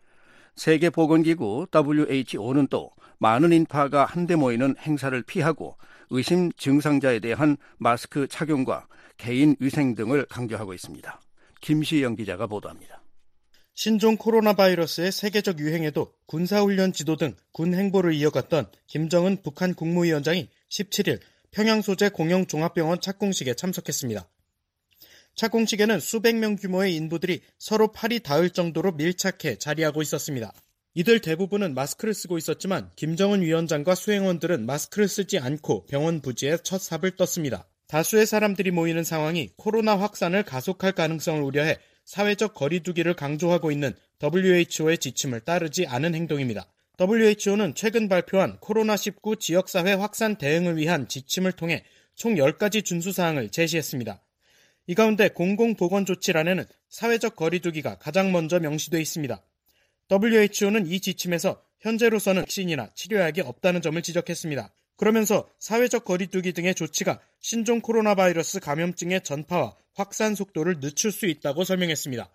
세계보건기구 WHO는 또 많은 인파가 한데 모이는 행사를 피하고 의심 증상자에 대한 마스크 착용과 개인 위생 등을 강조하고 있습니다. 김시영 기자가 보도합니다. 신종 코로나 바이러스의 세계적 유행에도 군사훈련 지도 등 군 행보를 이어갔던 김정은 북한 국무위원장이 17일 평양 소재 공영종합병원 착공식에 참석했습니다. 착공식에는 수백 명 규모의 인부들이 서로 팔이 닿을 정도로 밀착해 자리하고 있었습니다. 이들 대부분은 마스크를 쓰고 있었지만 김정은 위원장과 수행원들은 마스크를 쓰지 않고 병원 부지에 첫 삽을 떴습니다. 다수의 사람들이 모이는 상황이 코로나 확산을 가속할 가능성을 우려해 사회적 거리 두기를 강조하고 있는 WHO의 지침을 따르지 않은 행동입니다. WHO는 최근 발표한 코로나19 지역사회 확산 대응을 위한 지침을 통해 총 10가지 준수사항을 제시했습니다. 이 가운데 공공보건조치란에는 사회적 거리 두기가 가장 먼저 명시되어 있습니다. WHO는 이 지침에서 현재로서는 백신이나 치료약이 없다는 점을 지적했습니다. 그러면서 사회적 거리 두기 등의 조치가 신종 코로나 바이러스 감염증의 전파와 확산 속도를 늦출 수 있다고 설명했습니다.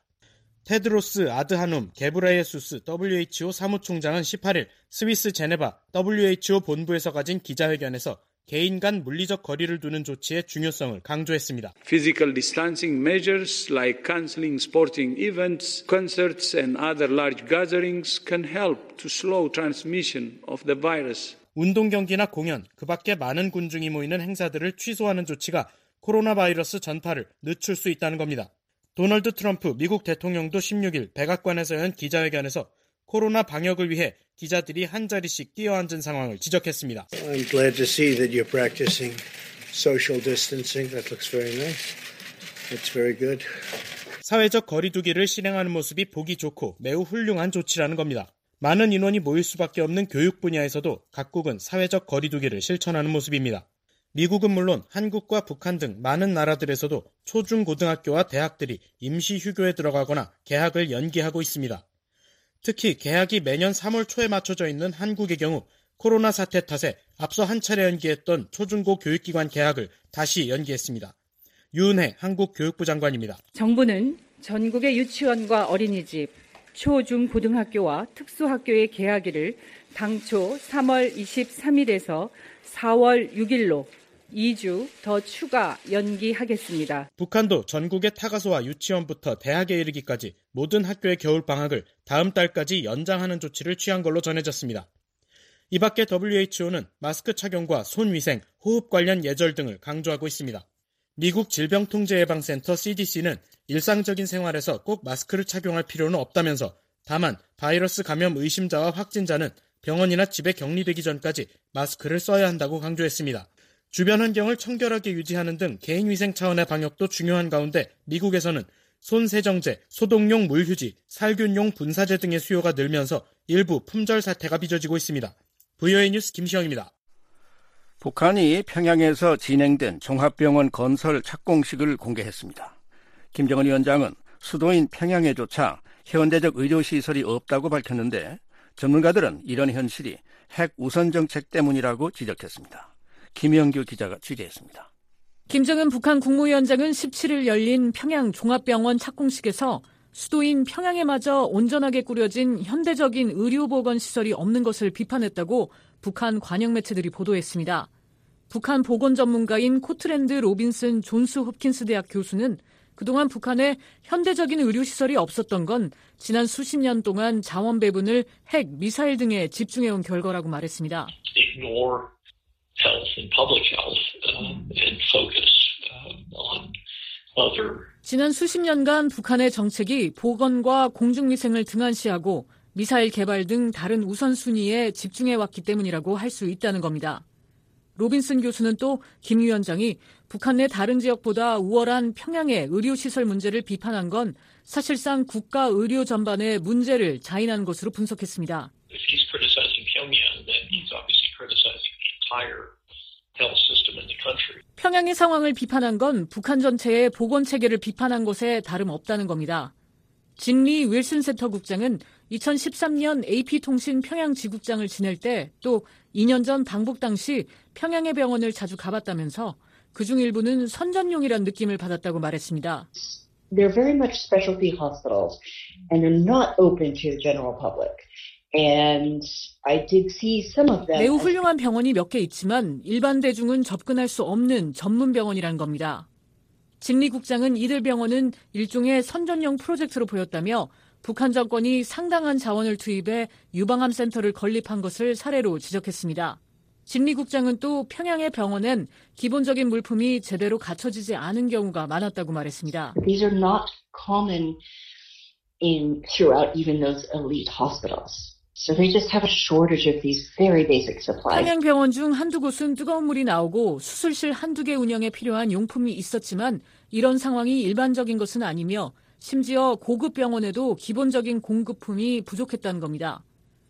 테드로스 아드하눔 게브라예수스 WHO 사무총장은 18일 스위스 제네바 WHO 본부에서 가진 기자회견에서 개인 간 물리적 거리를 두는 조치의 중요성을 강조했습니다. Physical distancing measures like cancelling sporting events, concerts and other large gatherings can help to slow transmission of the virus. 운동 경기나 공연, 그 밖에 많은 군중이 모이는 행사들을 취소하는 조치가 코로나 바이러스 전파를 늦출 수 있다는 겁니다. 도널드 트럼프 미국 대통령도 16일 백악관에서 연 기자회견에서 코로나 방역을 위해 기자들이 한 자리씩 뛰어앉은 상황을 지적했습니다. I'm glad to see that you're practicing social distancing. That looks very nice. It's very good. 사회적 거리 두기를 실행하는 모습이 보기 좋고 매우 훌륭한 조치라는 겁니다. 많은 인원이 모일 수밖에 없는 교육 분야에서도 각국은 사회적 거리 두기를 실천하는 모습입니다. 미국은 물론 한국과 북한 등 많은 나라들에서도 초중고등학교와 대학들이 임시 휴교에 들어가거나 개학을 연기하고 있습니다. 특히 개학이 매년 3월 초에 맞춰져 있는 한국의 경우 코로나 사태 탓에 앞서 한 차례 연기했던 초중고 교육기관 개학을 다시 연기했습니다. 유은혜 한국교육부 장관입니다. 정부는 전국의 유치원과 어린이집, 초중고등학교와 특수학교의 개학일을 당초 3월 23일에서 4월 6일로 2주 더 추가 연기하겠습니다. 북한도 전국의 타가소와 유치원부터 대학에 이르기까지 모든 학교의 겨울방학을 다음 달까지 연장하는 조치를 취한 걸로 전해졌습니다. 이 밖에 WHO는 마스크 착용과 손위생, 호흡 관련 예절 등을 강조하고 있습니다. 미국 질병통제예방센터 CDC는 일상적인 생활에서 꼭 마스크를 착용할 필요는 없다면서 다만 바이러스 감염 의심자와 확진자는 병원이나 집에 격리되기 전까지 마스크를 써야 한다고 강조했습니다. 주변 환경을 청결하게 유지하는 등 개인위생 차원의 방역도 중요한 가운데 미국에서는 손세정제, 소독용 물휴지, 살균용 분사제 등의 수요가 늘면서 일부 품절 사태가 빚어지고 있습니다. VOA 뉴스 김시영입니다. 북한이 평양에서 진행된 종합병원 건설 착공식을 공개했습니다. 김정은 위원장은 수도인 평양에조차 현대적 의료시설이 없다고 밝혔는데 전문가들은 이런 현실이 핵 우선 정책 때문이라고 지적했습니다. 김영규 기자가 취재했습니다. 김정은 북한 국무위원장은 17일 열린 평양 종합병원 착공식에서 수도인 평양에마저 온전하게 꾸려진 현대적인 의료보건시설이 없는 것을 비판했다고 북한 관영 매체들이 보도했습니다. 북한 보건 전문가인 코트랜드 로빈슨 존스 홉킨스 대학 교수는 그동안 북한에 현대적인 의료시설이 없었던 건 지난 수십 년 동안 자원 배분을 핵, 미사일 등에 집중해온 결과라고 말했습니다. Ignore health and public health and focus on other. 지난 수십 년간 북한의 정책이 보건과 공중위생을 등한시하고 미사일 개발 등 다른 우선순위에 집중해왔기 때문이라고 할 수 있다는 겁니다. 로빈슨 교수는 또 김 위원장이 북한 내 다른 지역보다 우월한 평양의 의료시설 문제를 비판한 건 사실상 국가 의료 전반의 문제를 자인한 것으로 분석했습니다. If he's criticizing Pyongyang, then he's obviously criticizing the entire health system in the country. 평양의 상황을 비판한 건 북한 전체의 보건 체계를 비판한 것에 다름없다는 겁니다. 진리 윌슨 센터 국장은 2013년 AP통신 평양 지국장을 지낼 때 또 2년 전 방북 당시 평양의 병원을 자주 가봤다면서 그중 일부는 선전용이란 느낌을 받았다고 말했습니다. They're very much specialty hospitals and they're not open to the general public. And I did see some of them. 매우 훌륭한 병원이 몇 개 있지만 일반 대중은 접근할 수 없는 전문 병원이란 겁니다. 진리 국장은 이들 병원은 일종의 선전용 프로젝트로 보였다며 북한 정권이 상당한 자원을 투입해 유방암 센터를 건립한 것을 사례로 지적했습니다. 진리 국장은 또 평양의 병원엔 기본적인 물품이 제대로 갖춰지지 않은 경우가 많았다고 말했습니다. These are not common throughout even those elite hospitals. So they just have a shortage of these very basic supplies. 평양 병원 중 한두 곳은 뜨거운 물이 나오고 수술실 한두 개 운영에 필요한 용품이 있었지만 이런 상황이 일반적인 것은 아니며 심지어 고급 병원에도 기본적인 공급품이 부족했다는 겁니다.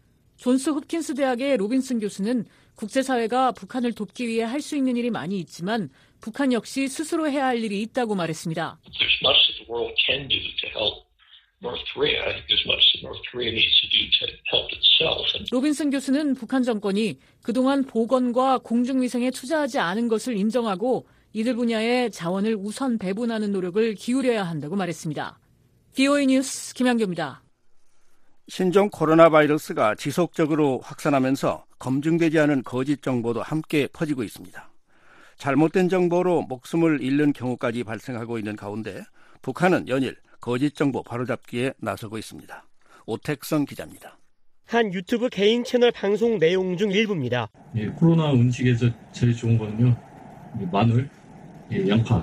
존스 홉킨스 대학의 로빈슨 교수는 국제사회가 북한을 돕기 위해 할 수 있는 일이 많이 있지만 북한 역시 스스로 해야 할 일이 있다고 말했습니다. There's much that the world can do to help North Korea. I think there's much that North Korea needs to do to help itself. 로빈슨 교수는 북한 정권이 그동안 보건과 공중위생에 투자하지 않은 것을 인정하고 이들 분야의 자원을 우선 배분하는 노력을 기울여야 한다고 말했습니다. VOA 뉴스 김양규입니다. 신종 코로나 바이러스가 지속적으로 확산하면서 검증되지 않은 거짓 정보도 함께 퍼지고 있습니다. 잘못된 정보로 목숨을 잃는 경우까지 발생하고 있는 가운데 북한은 연일 거짓 정보 바로잡기에 나서고 있습니다. 오택성 기자입니다. 한 유튜브 개인 채널 방송 내용 중 일부입니다. 예, 코로나 음식에서 제일 좋은 거는요. 마늘, 양파,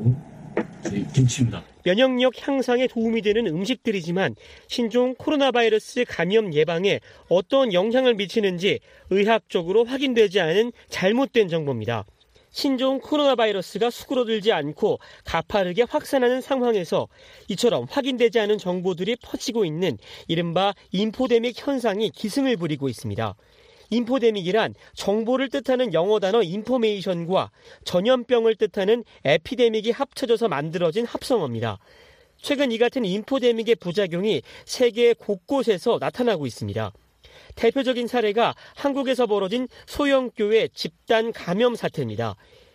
김치입니다. 면역력 향상에 도움이 되는 음식들이지만 신종 코로나 바이러스 감염 예방에 어떤 영향을 미치는지 의학적으로 확인되지 않은 잘못된 정보입니다. 신종 코로나 바이러스가 수그러들지 않고 가파르게 확산하는 상황에서 이처럼 확인되지 않은 정보들이 퍼지고 있는 이른바 인포데믹 현상이 기승을 부리고 있습니다. 인포데믹이란 정보를 뜻하는 영어 단어 인포메이션과 전염병을 뜻하는 에피데믹이 합쳐져서 만들어진 합성어입니다. 최근 이 같은 인포데믹의 부작용이 세계 곳곳에서 나타나고 있습니다. 대표적인 사례가 한국에서 벌어진 소형교회 집단 감염 사태입니다.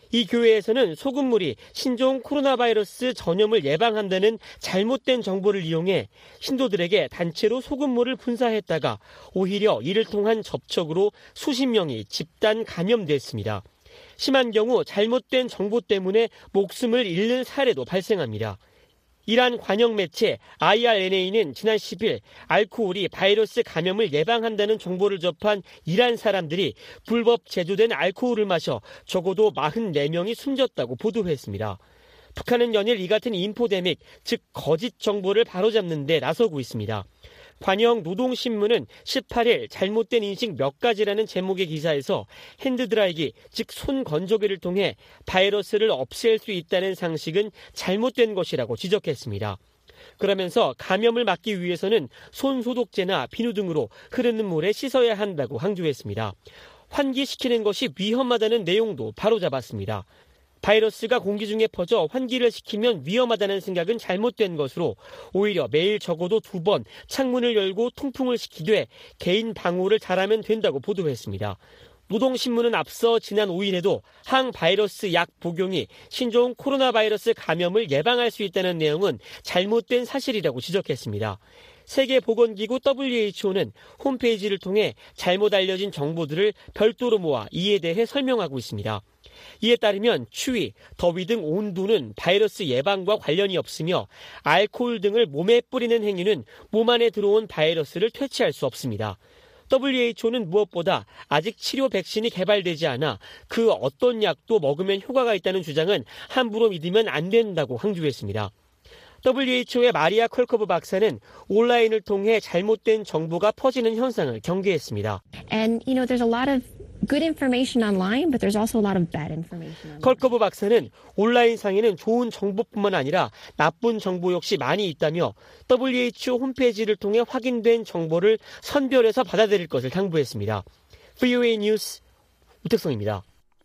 이 교회에서는 소금물이 신종 코로나 바이러스 전염을 예방한다는 잘못된 정보를 이용해 신도들에게 단체로 소금물을 분사했다가 오히려 이를 통한 접촉으로 수십 명이 집단 감염됐습니다. 심한 경우 잘못된 정보 때문에 목숨을 잃는 사례도 발생합니다. 이란 관영 매체 IRNA는 지난 10일 알코올이 바이러스 감염을 예방한다는 정보를 접한 이란 사람들이 불법 제조된 알코올을 마셔 적어도 44명이 숨졌다고 보도했습니다. 북한은 연일 이 같은 인포데믹, 즉 거짓 정보를 바로잡는 데 나서고 있습니다. 관영 노동신문은 18일 잘못된 인식 몇 가지라는 제목의 기사에서 핸드드라이기, 즉 손 건조기를 통해 바이러스를 없앨 수 있다는 상식은 잘못된 것이라고 지적했습니다. 그러면서 감염을 막기 위해서는 손 소독제나 비누 등으로 흐르는 물에 씻어야 한다고 강조했습니다. 환기시키는 것이 위험하다는 내용도 바로잡았습니다. 바이러스가 공기 중에 퍼져 환기를 시키면 위험하다는 생각은 잘못된 것으로 오히려 매일 적어도 2번 창문을 열고 통풍을 시키되 개인 방호를 잘하면 된다고 보도했습니다. 노동신문은 앞서 지난 5일에도 항바이러스 약 복용이 신종 코로나 바이러스 감염을 예방할 수 있다는 내용은 잘못된 사실이라고 지적했습니다. 세계보건기구 WHO는 홈페이지를 통해 잘못 알려진 정보들을 별도로 모아 이에 대해 설명하고 있습니다. 이에 따르면 추위, 더위 등 온도는 바이러스 예방과 관련이 없으며 알코올 등을 몸에 뿌리는 행위는 몸 안에 들어온 바이러스를 퇴치할 수 없습니다. WHO는 무엇보다 아직 치료 백신이 개발되지 않아 그 어떤 약도 먹으면 효과가 있다는 주장은 함부로 믿으면 안 된다고 강조했습니다. WHO의 마리아 컬커브 박사는 온라인을 통해 잘못된 정보가 퍼지는 현상을 경계했습니다. And there's a lot of good information online, but there's also a lot of bad information. 컬커브 박사는 온라인상에는 좋은 정보뿐만 아니라 나쁜 정보 역시 많이 있다며 WHO 홈페이지를 통해 확인된 정보를 선별해서 받아들일 것을 당부했습니다. VOA 뉴스 우택성입니다.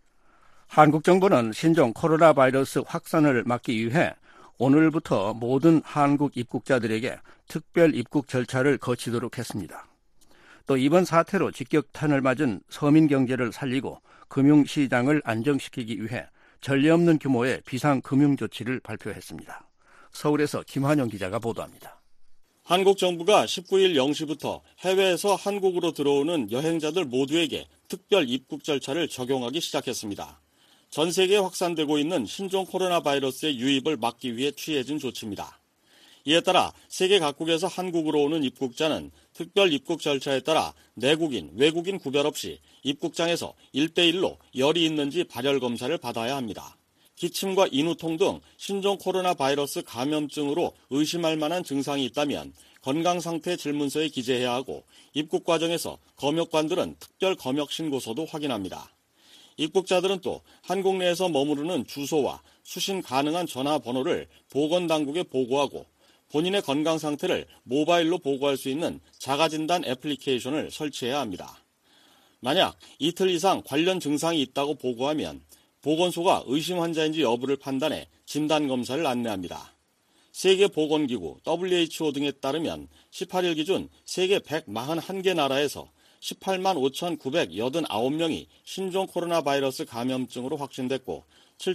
한국 정부는 신종 코로나 바이러스 확산을 막기 위해 오늘부터 모든 한국 입국자들에게 특별 입국 절차를 거치도록 했습니다. 또 이번 사태로 직격탄을 맞은 서민 경제를 살리고 금융시장을 안정시키기 위해 전례 없는 규모의 비상금융 조치를 발표했습니다. 서울에서 김환영 기자가 보도합니다. 한국 정부가 19일 0시부터 해외에서 한국으로 들어오는 여행자들 모두에게 특별 입국 절차를 적용하기 시작했습니다. 전 세계에 확산되고 있는 신종 코로나 바이러스의 유입을 막기 위해 취해진 조치입니다. 이에 따라 세계 각국에서 한국으로 오는 입국자는 특별 입국 절차에 따라 내국인, 외국인 구별 없이 입국장에서 1대1로 열이 있는지 발열 검사를 받아야 합니다. 기침과 인후통 등 신종 코로나 바이러스 감염증으로 의심할 만한 증상이 있다면 건강상태 질문서에 기재해야 하고 입국 과정에서 검역관들은 특별 검역 신고서도 확인합니다. 입국자들은 또 한국 내에서 머무르는 주소와 수신 가능한 전화번호를 보건당국에 보고하고 본인의 건강 상태를 모바일로 보고할 수 있는 자가진단 애플리케이션을 설치해야 합니다. 만약 이틀 이상 관련 증상이 있다고 보고하면 보건소가 의심 환자인지 여부를 판단해 진단검사를 안내합니다. 세계보건기구 WHO 등에 따르면 18일 기준 세계 141개 나라에서 18만 5,989명이 신종 코로나 바이러스 감염증으로 확진됐고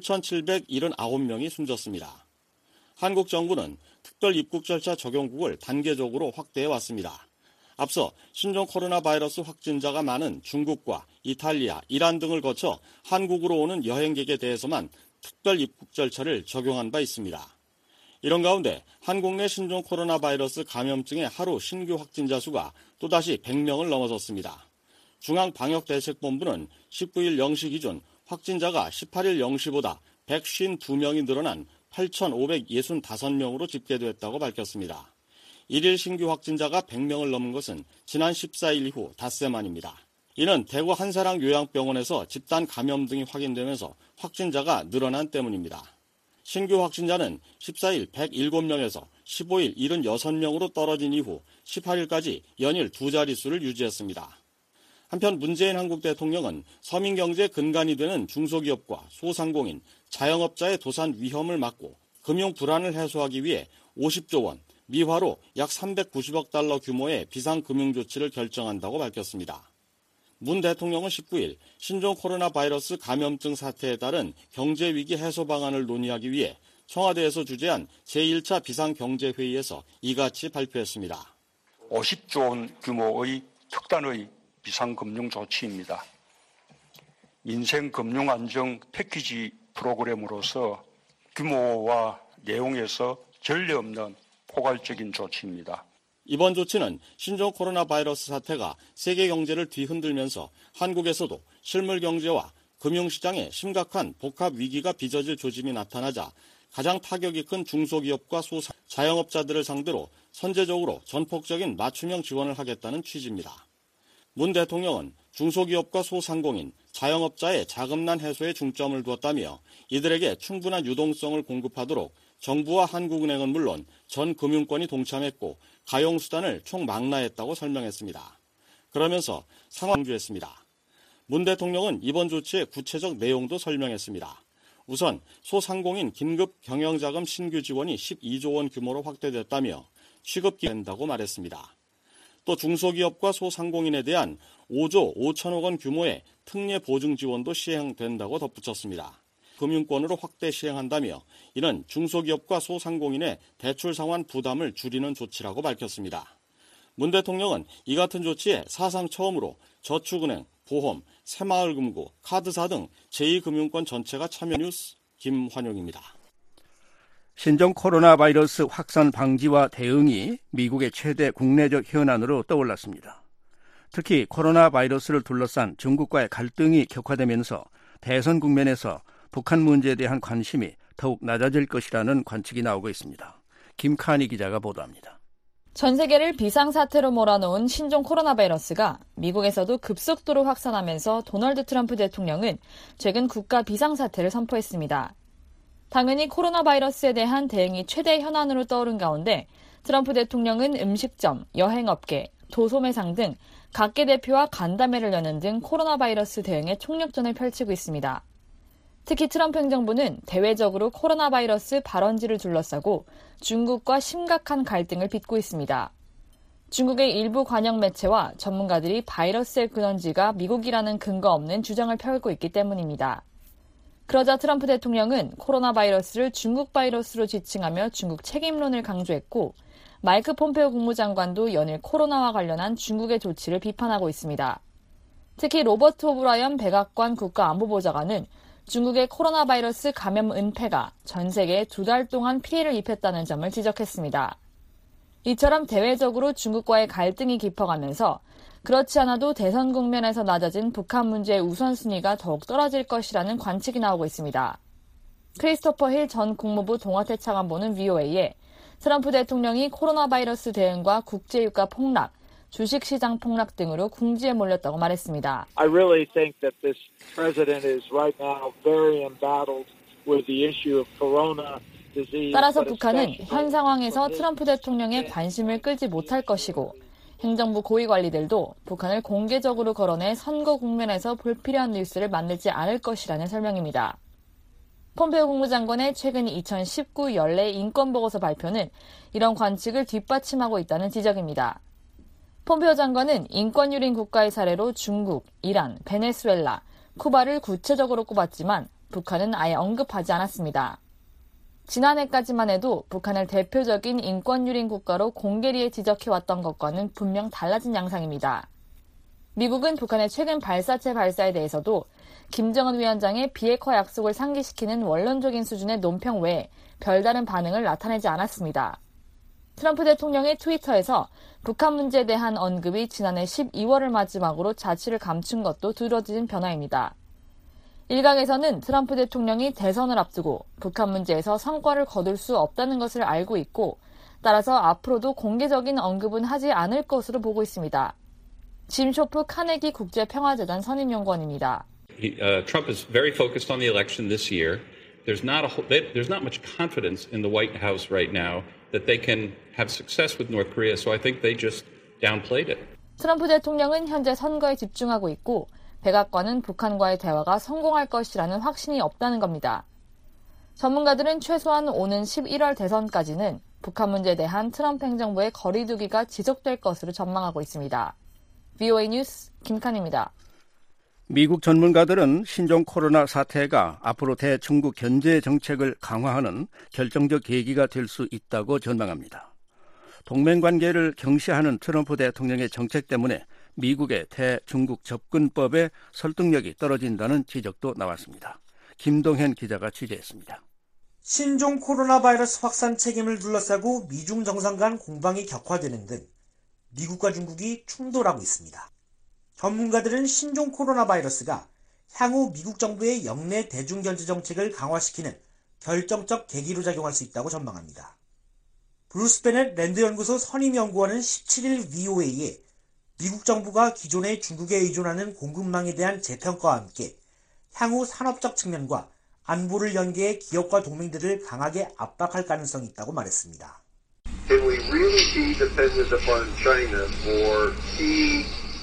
7,779명이 숨졌습니다. 한국 정부는 특별 입국 절차 적용국을 단계적으로 확대해 왔습니다. 앞서 신종 코로나 바이러스 확진자가 많은 중국과 이탈리아, 이란 등을 거쳐 한국으로 오는 여행객에 대해서만 특별 입국 절차를 적용한 바 있습니다. 이런 가운데 한국 내 신종 코로나 바이러스 감염증의 하루 신규 확진자 수가 또다시 100명을 넘어섰습니다. 중앙방역대책본부는 19일 0시 기준 확진자가 18일 0시보다 152명이 늘어난 8,565명으로 집계됐다고 밝혔습니다. 1일 신규 확진자가 100명을 넘은 것은 지난 14일 이후 닷새 만입니다. 이는 대구 한사랑 요양병원에서 집단 감염 등이 확인되면서 확진자가 늘어난 때문입니다. 신규 확진자는 14일 107명에서 15일 76명으로 떨어진 이후 18일까지 연일 두 자릿수를 유지했습니다. 한편 문재인 한국 대통령은 서민경제 근간이 되는 중소기업과 소상공인, 자영업자의 도산 위험을 막고 금융 불안을 해소하기 위해 50조 원, 미화로 약 390억 달러 규모의 비상금융 조치를 결정한다고 밝혔습니다. 문 대통령은 19일 신종 코로나 바이러스 감염증 사태에 따른 경제위기 해소 방안을 논의하기 위해 청와대에서 주재한 제1차 비상경제회의에서 이같이 발표했습니다. 50조 원 규모의 특단의 비상금융 조치입니다. 인생금융안정 패키지 프로그램으로서 규모와 내용에서 전례 없는 포괄적인 조치입니다. 이번 조치는 신종 코로나 바이러스 사태가 세계 경제를 뒤흔들면서 한국에서도 실물 경제와 금융시장에 심각한 복합 위기가 빚어질 조짐이 나타나자 가장 타격이 큰 중소기업과 자영업자들을 상대로 선제적으로 전폭적인 맞춤형 지원을 하겠다는 취지입니다. 문 대통령은 중소기업과 소상공인, 자영업자의 자금난 해소에 중점을 두었다며 이들에게 충분한 유동성을 공급하도록 정부와 한국은행은 물론 전 금융권이 동참했고 가용수단을 총망라했다고 설명했습니다. 그러면서 상황을 강조했습니다. 문 대통령은 이번 조치의 구체적 내용도 설명했습니다. 우선 소상공인 긴급 경영자금 신규 지원이 12조 원 규모로 확대됐다며 취급이 된다고 말했습니다. 또 중소기업과 소상공인에 대한 5조 5천억 원 규모의 특례 보증 지원도 시행된다고 덧붙였습니다. 금융권으로 확대 시행한다며 이는 중소기업과 소상공인의 대출 상환 부담을 줄이는 조치라고 밝혔습니다. 문 대통령은 이 같은 조치에 사상 처음으로 저축은행, 보험, 새마을금고, 카드사 등 제2금융권 전체가 참여. 뉴스 김환용입니다. 신종 코로나 바이러스 확산 방지와 대응이 미국의 최대 국내적 현안으로 떠올랐습니다. 특히 코로나 바이러스를 둘러싼 중국과의 갈등이 격화되면서 대선 국면에서 북한 문제에 대한 관심이 더욱 낮아질 것이라는 관측이 나오고 있습니다. 김칸희 기자가 보도합니다. 전 세계를 비상사태로 몰아넣은 신종 코로나 바이러스가 미국에서도 급속도로 확산하면서 도널드 트럼프 대통령은 최근 국가 비상사태를 선포했습니다. 당연히 코로나 바이러스에 대한 대응이 최대 현안으로 떠오른 가운데 트럼프 대통령은 음식점, 여행업계, 도소매상 등 각계 대표와 간담회를 여는 등 코로나 바이러스 대응에 총력전을 펼치고 있습니다. 특히 트럼프 행정부는 대외적으로 코로나 바이러스 발원지를 둘러싸고 중국과 심각한 갈등을 빚고 있습니다. 중국의 일부 관영 매체와 전문가들이 바이러스의 근원지가 미국이라는 근거 없는 주장을 펴고 있기 때문입니다. 그러자 트럼프 대통령은 코로나 바이러스를 중국 바이러스로 지칭하며 중국 책임론을 강조했고 마이크 폼페오 국무장관도 연일 코로나와 관련한 중국의 조치를 비판하고 있습니다. 특히 로버트 오브라이언 백악관 국가안보보좌관은 중국의 코로나 바이러스 감염 은폐가 전 세계에 2달 동안 피해를 입혔다는 점을 지적했습니다. 이처럼 대외적으로 중국과의 갈등이 깊어가면서 그렇지 않아도 대선 국면에서 낮아진 북한 문제의 우선순위가 더욱 떨어질 것이라는 관측이 나오고 있습니다. 크리스토퍼 힐 전 국무부 동아태 차관보는 VOA에 트럼프 대통령이 코로나 바이러스 대응과 국제유가 폭락, 주식시장 폭락 등으로 궁지에 몰렸다고 말했습니다. I really think that this president is right now very embattled with the issue of corona disease. 따라서 북한은 현 상황에서 트럼프 대통령의 관심을 끌지 못할 것이고 행정부 고위 관리들도 북한을 공개적으로 거론해 선거 국면에서 불필요한 뉴스를 만들지 않을 것이라는 설명입니다. 폼페오 국무장관의 최근 2019 연례 인권보고서 발표는 이런 관측을 뒷받침하고 있다는 지적입니다. 폼페오 장관은 인권유린 국가의 사례로 중국, 이란, 베네수엘라, 쿠바를 구체적으로 꼽았지만 북한은 아예 언급하지 않았습니다. 지난해까지만 해도 북한을 대표적인 인권유린 국가로 공개리에 지적해왔던 것과는 분명 달라진 양상입니다. 미국은 북한의 최근 발사체 발사에 대해서도 김정은 위원장의 비핵화 약속을 상기시키는 원론적인 수준의 논평 외에 별다른 반응을 나타내지 않았습니다. 트럼프 대통령의 트위터에서 북한 문제에 대한 언급이 지난해 12월을 마지막으로 자취를 감춘 것도 두드러진 변화입니다. 일각에서는 트럼프 대통령이 대선을 앞두고 북한 문제에서 성과를 거둘 수 없다는 것을 알고 있고 따라서 앞으로도 공개적인 언급은 하지 않을 것으로 보고 있습니다. 짐 쇼프 카네기 국제평화재단 선임연구원입니다. Trump is very focused on the election this year. There's not much confidence in the White House right now that they can have success with North Korea, so I think they just downplayed it. 트럼프 대통령은 현재 선거에 집중하고 있고 백악관은 북한과의 대화가 성공할 것이라는 확신이 없다는 겁니다. 전문가들은 최소한 오는 11월 대선까지는 북한 문제에 대한 트럼프 행정부의 거리두기가 지속될 것으로 전망하고 있습니다. VOA 뉴스 김칸입니다. 미국 전문가들은 신종 코로나 사태가 앞으로 대중국 견제 정책을 강화하는 결정적 계기가 될 수 있다고 전망합니다. 동맹관계를 경시하는 트럼프 대통령의 정책 때문에 미국의 대중국 접근법의 설득력이 떨어진다는 지적도 나왔습니다. 김동현 기자가 취재했습니다. 신종 코로나 바이러스 확산 책임을 둘러싸고 미중 정상 간 공방이 격화되는 등 미국과 중국이 충돌하고 있습니다. 전문가들은 신종 코로나 바이러스가 향후 미국 정부의 영내 대중견제 정책을 강화시키는 결정적 계기로 작용할 수 있다고 전망합니다. 브루스 베넷 랜드 연구소 선임연구원은 17일 VOA에 미국 정부가 기존의 중국에 의존하는 공급망에 대한 재평가와 함께 향후 산업적 측면과 안보를 연계해 기업과 동맹들을 강하게 압박할 가능성이 있다고 말했습니다. Can we really be dependent upon China for key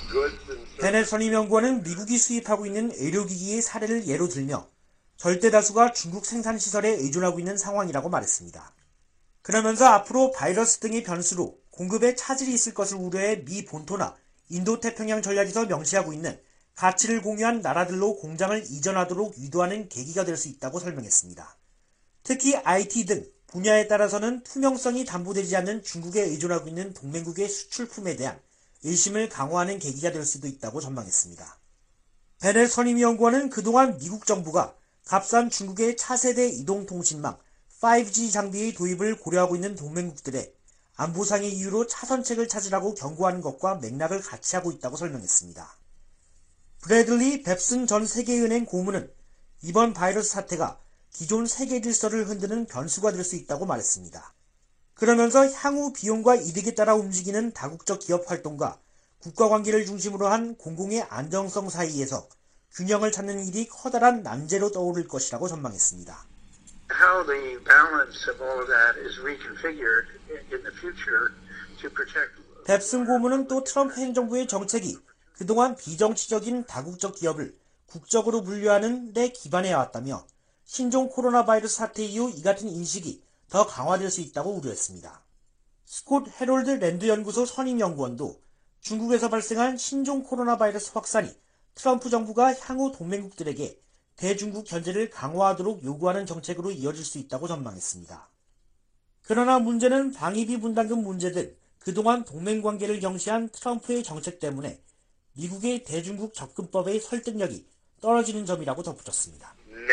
베넷 선임연구원은 미국이 수입하고 있는 의료기기의 사례를 예로 들며 절대 다수가 중국 생산시설에 의존하고 있는 상황이라고 말했습니다. 그러면서 앞으로 바이러스 등의 변수로 공급에 차질이 있을 것을 우려해 미 본토나 인도태평양 전략에서 명시하고 있는 가치를 공유한 나라들로 공장을 이전하도록 유도하는 계기가 될 수 있다고 설명했습니다. 특히 IT 등 분야에 따라서는 투명성이 담보되지 않는 중국에 의존하고 있는 동맹국의 수출품에 대한 의심을 강화하는 계기가 될 수도 있다고 전망했습니다. 베넷 선임연구원은 그동안 미국 정부가 값싼 중국의 차세대 이동통신망 5G 장비의 도입을 고려하고 있는 동맹국들의 안보상의 이유로 차선책을 찾으라고 경고하는 것과 맥락을 같이 하고 있다고 설명했습니다. 브래들리 뱁슨 전 세계은행 고문은 이번 바이러스 사태가 기존 세계 질서를 흔드는 변수가 될 수 있다고 말했습니다. 그러면서 향후 비용과 이득에 따라 움직이는 다국적 기업 활동과 국가관계를 중심으로 한 공공의 안정성 사이에서 균형을 찾는 일이 커다란 난제로 떠오를 것이라고 전망했습니다. How the balance of all of that is reconfigured in the future to protect. 뱁슨 고문은 또 트럼프 행정부의 정책이 그동안 비정치적인 다국적 기업을 국적으로 분류하는 데 기반해왔다며 신종 코로나 바이러스 사태 이후 이 같은 인식이 더 강화될 수 있다고 우려했습니다. 스콧 해롤드 랜드 연구소 선임연구원도 중국에서 발생한 신종 코로나 바이러스 확산이 트럼프 정부가 향후 동맹국들에게 대중국 견제를 강화하도록 요구하는 정책으로 이어질 수 있다고 전망했습니다. 그러나 문제는 방위비 분담금 문제 등 그동안 동맹관계를 경시한 트럼프의 정책 때문에 미국의 대중국 접근법의 설득력이 떨어지는 점이라고 덧붙였습니다.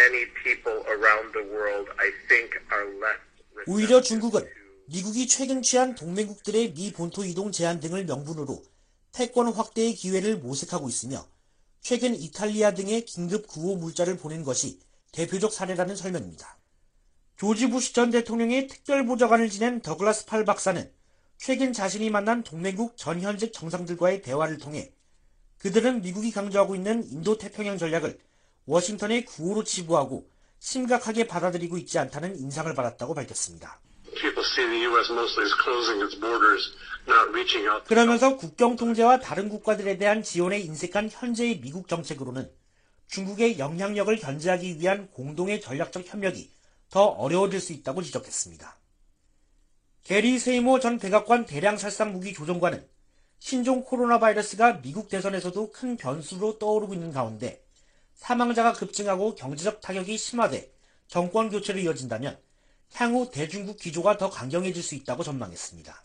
오히려 중국은 미국이 최근 취한 동맹국들의 미 본토 이동 제한 등을 명분으로 패권 확대의 기회를 모색하고 있으며 최근 이탈리아 등에 긴급 구호 물자를 보낸 것이 대표적 사례라는 설명입니다. 조지 부시 전 대통령의 특별보좌관을 지낸 더글라스 팔 박사는 최근 자신이 만난 동맹국 전 현직 정상들과의 대화를 통해 그들은 미국이 강조하고 있는 인도태평양 전략을 워싱턴의 구호로 치부하고 심각하게 받아들이고 있지 않다는 인상을 받았다고 밝혔습니다. 그러면서 국경 통제와 다른 국가들에 대한 지원에 인색한 현재의 미국 정책으로는 중국의 영향력을 견제하기 위한 공동의 전략적 협력이 더 어려워질 수 있다고 지적했습니다. 게리 세이모 전 백악관 대량살상 무기 조종관은 신종 코로나 바이러스가 미국 대선에서도 큰 변수로 떠오르고 있는 가운데 사망자가 급증하고 경제적 타격이 심화돼 정권 교체로 이어진다면 향후 대중국 기조가 더 강경해질 수 있다고 전망했습니다.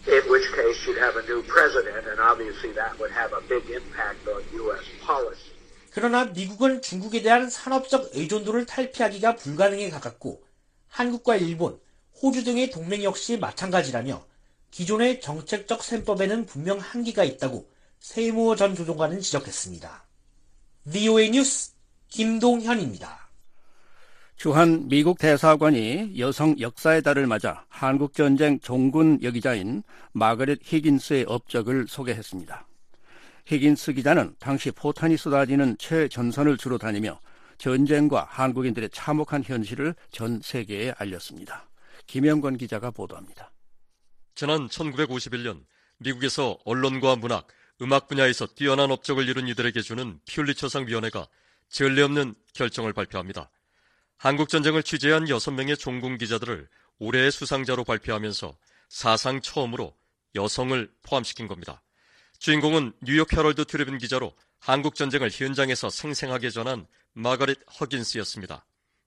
그러나 미국은 중국에 대한 산업적 의존도를 탈피하기가 불가능에 가깝고 한국과 일본, 호주 등의 동맹 역시 마찬가지라며 기존의 정책적 셈법에는 분명 한계가 있다고 세이모어 전 조종관은 지적했습니다. VOA 뉴스 김동현입니다. 주한 미국 대사관이 여성 역사의 달을 맞아 한국전쟁 종군 여기자인 마거렛 히긴스의 업적을 소개했습니다. 히긴스 기자는 당시 포탄이 쏟아지는 최전선을 주로 다니며 전쟁과 한국인들의 참혹한 현실을 전 세계에 알렸습니다. 김영건 기자가 보도합니다. 지난 1951년 미국에서 언론과 문학, 음악 분야에서 뛰어난 업적을 이룬 이들에게 주는 퓰리처상 위원회가 전례 없는 결정을 발표합니다. 한국전쟁을 취재한 6명의 종군 기자들을 올해의 수상자로 발표하면서 사상 처음으로 여성을 포함시킨 겁니다. 주인공은 뉴욕 헤럴드 트리뷴 기자로 한국전쟁을 현장에서 생생하게 전한 마거릿 허긴스였습니다.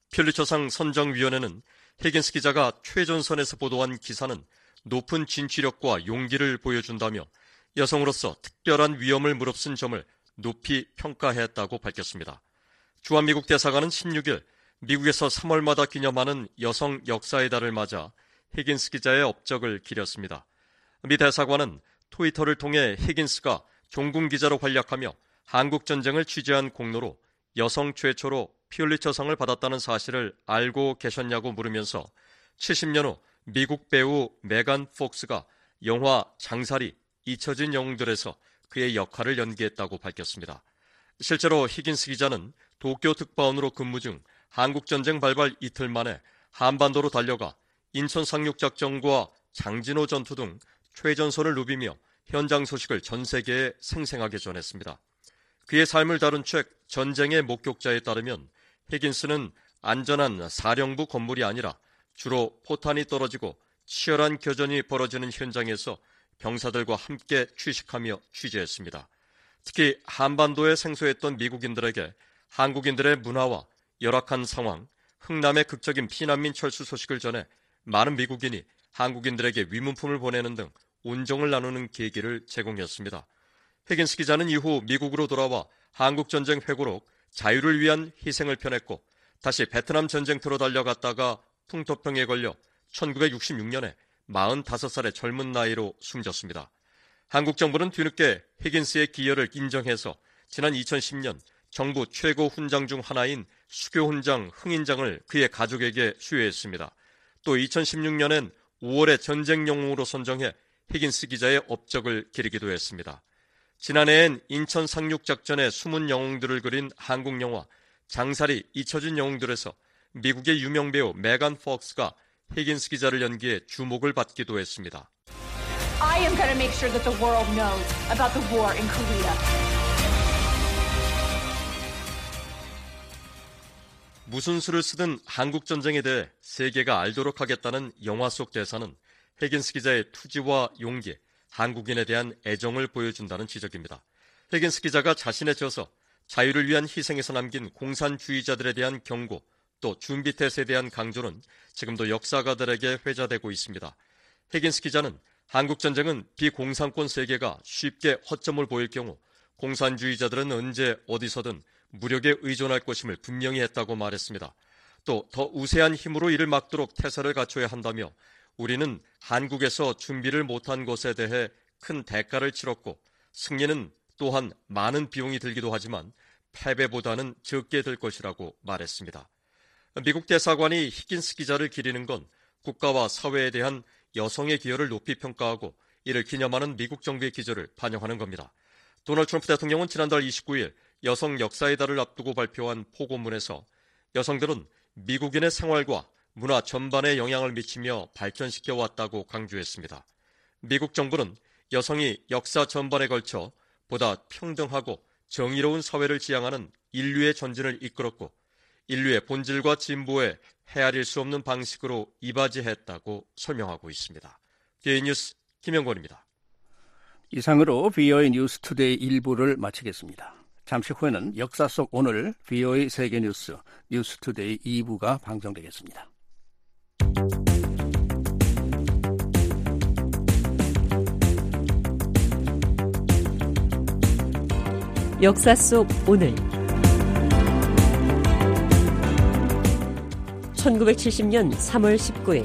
퓰리처상 선정위원회는 히긴스 기자가 최전선에서 보도한 기사는 높은 진취력과 용기를 보여준다며 여성으로서 특별한 위험을 무릅쓴 점을 높이 평가했다고 밝혔습니다. 주한미국 대사관은 16일 미국에서 3월마다 기념하는 여성 역사의 달을 맞아 히긴스 기자의 업적을 기렸습니다. 미 대사관은 트위터를 통해 히긴스가 종군 기자로 활약하며 한국전쟁을 취재한 공로로 여성 최초로 퓰리처상을 받았다는 사실을 알고 계셨냐고 물으면서 70년 후 미국 배우 메간 폭스가 영화 장사리, 잊혀진 영웅들에서 그의 역할을 연기했다고 밝혔습니다. 실제로 히긴스 기자는 도쿄 특파원으로 근무 중 한국전쟁 발발 이틀 만에 한반도로 달려가 인천 상륙작전과 장진호 전투 등 최전선을 누비며 현장 소식을 전 세계에 생생하게 전했습니다. 그의 삶을 다룬 책 전쟁의 목격자에 따르면 히긴스는 안전한 사령부 건물이 아니라 주로 포탄이 떨어지고 치열한 교전이 벌어지는 현장에서 병사들과 함께 취식하며 취재했습니다. 특히 한반도에 생소했던 미국인들에게 한국인들의 문화와 열악한 상황, 흥남의 극적인 피난민 철수 소식을 전해 많은 미국인이 한국인들에게 위문품을 보내는 등 온정을 나누는 계기를 제공했습니다. 히긴스 기자는 이후 미국으로 돌아와 한국전쟁 회고록 자유를 위한 희생을 펴냈고 다시 베트남 전쟁터로 달려갔다가 풍토병에 걸려 1966년에 45살의 젊은 나이로 숨졌습니다. 한국 정부는 뒤늦게 히긴스의 기여를 인정해서 지난 2010년 정부 최고 훈장 중 하나인 수교훈장 흥인장을 그의 가족에게 수여했습니다. 또 2016년엔 5월에 전쟁 영웅으로 선정해 히긴스 기자의 업적을 기리기도 했습니다. 지난해엔 인천 상륙작전의 숨은 영웅들을 그린 한국 영화 장사리 잊혀진 영웅들에서 미국의 유명 배우 메간 폭스가 히긴스 기자를 연기해 주목을 받기도 했습니다. I am going to make sure that the world knows about the war in Korea. 무슨 수를 쓰든 한국전쟁에 대해 세계가 알도록 하겠다는 영화 속 대사는 히긴스 기자의 투지와 용기, 한국인에 대한 애정을 보여준다는 지적입니다. 히긴스 기자가 자신의 저서, 자유를 위한 희생에서 남긴 공산주의자들에 대한 경고, 또 준비태세에 대한 강조는 지금도 역사가들에게 회자되고 있습니다. 히긴스 기자는 한국전쟁은 비공산권 세계가 쉽게 허점을 보일 경우 공산주의자들은 언제 어디서든 무력에 의존할 것임을 분명히 했다고 말했습니다. 또 더 우세한 힘으로 이를 막도록 태세를 갖춰야 한다며 우리는 한국에서 준비를 못한 것에 대해 큰 대가를 치렀고 승리는 또한 많은 비용이 들기도 하지만 패배보다는 적게 들 것이라고 말했습니다. 미국 대사관이 히긴스 기자를 기리는 건 국가와 사회에 대한 여성의 기여를 높이 평가하고 이를 기념하는 미국 정부의 기조를 반영하는 겁니다. 도널드 트럼프 대통령은 지난달 29일 여성 역사의 달을 앞두고 발표한 포고문에서 여성들은 미국인의 생활과 문화 전반에 영향을 미치며 발전시켜 왔다고 강조했습니다. 미국 정부는 여성이 역사 전반에 걸쳐 보다 평등하고 정의로운 사회를 지향하는 인류의 전진을 이끌었고 인류의 본질과 진보에 헤아릴 수 없는 방식으로 이바지했다고 설명하고 있습니다. VOA 뉴스 김영권입니다. 이상으로 VOA 뉴스 투데이 1부를 마치겠습니다. 잠시 후에는 역사 속 오늘 VOA 세계뉴스 뉴스 투데이 2부가 방송되겠습니다. 역사 속 오늘 1970년 3월 19일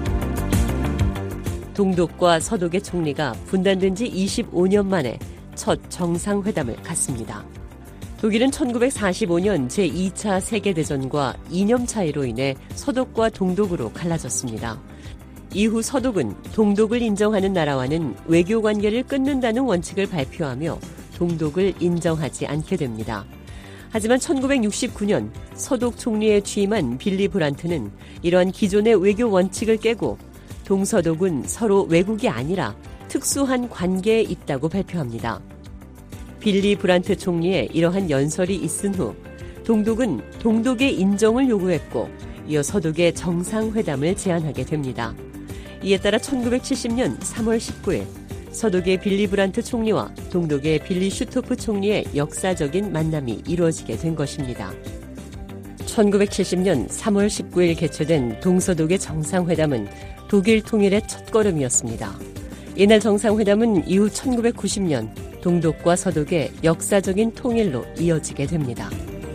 동독과 서독의 총리가 분단된 지 25년 만에 첫 정상회담을 갖습니다. 독일은 1945년 제2차 세계대전과 이념 차이로 인해 서독과 동독으로 갈라졌습니다. 이후 서독은 동독을 인정하는 나라와는 외교 관계를 끊는다는 원칙을 발표하며 동독을 인정하지 않게 됩니다. 하지만 1969년 서독 총리에 취임한 빌리 브란트는 이러한 기존의 외교 원칙을 깨고 동서독은 서로 외국이 아니라 특수한 관계에 있다고 발표합니다. 빌리 브란트 총리의 이러한 연설이 있은 후 동독은 동독의 인정을 요구했고 이어 서독의 정상회담을 제안하게 됩니다. 이에 따라 1970년 3월 19일 서독의 빌리 브란트 총리와 동독의 빌리 슈토프 총리의 역사적인 만남이 이루어지게 된 것입니다. 1970년 3월 19일 개최된 동서독의 정상회담은 독일 통일의 첫걸음이었습니다. 이날 정상회담은 이후 1990년 동독과 서독의 역사적인 통일로 이어지게 됩니다.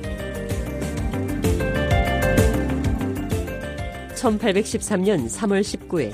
1813년 3월 19일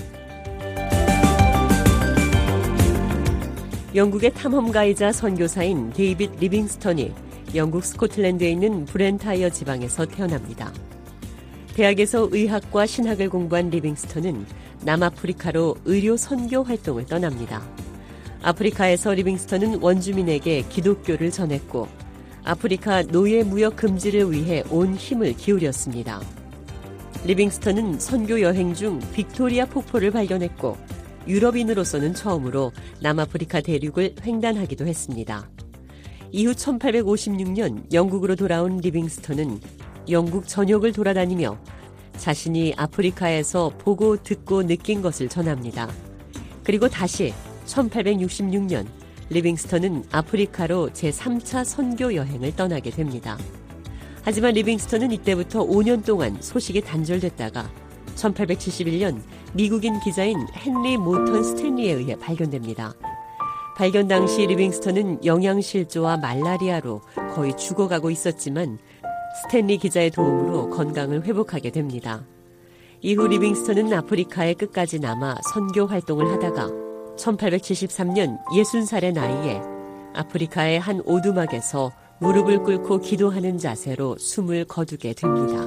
영국의 탐험가이자 선교사인 데이빗 리빙스턴이 영국 스코틀랜드에 있는 브렌타이어 지방에서 태어납니다. 대학에서 의학과 신학을 공부한 리빙스턴은 남아프리카로 의료 선교 활동을 떠납니다. 아프리카에서 리빙스턴은 원주민에게 기독교를 전했고 아프리카 노예 무역 금지를 위해 온 힘을 기울였습니다. 리빙스턴은 선교 여행 중 빅토리아 폭포를 발견했고 유럽인으로서는 처음으로 남아프리카 대륙을 횡단하기도 했습니다. 이후 1856년 영국으로 돌아온 리빙스턴은 영국 전역을 돌아다니며 자신이 아프리카에서 보고 듣고 느낀 것을 전합니다. 그리고 다시 1866년 리빙스턴은 아프리카로 제3차 선교 여행을 떠나게 됩니다. 하지만 리빙스턴은 이때부터 5년 동안 소식이 단절됐다가 1871년 미국인 기자인 헨리 모턴 스탠리에 의해 발견됩니다. 발견 당시 리빙스턴은 영양실조와 말라리아로 거의 죽어가고 있었지만 스탠리 기자의 도움으로 건강을 회복하게 됩니다. 이후 리빙스턴은 아프리카의 끝까지 남아 선교 활동을 하다가 1873년 60살의 나이에 아프리카의 한 오두막에서 무릎을 꿇고 기도하는 자세로 숨을 거두게 됩니다.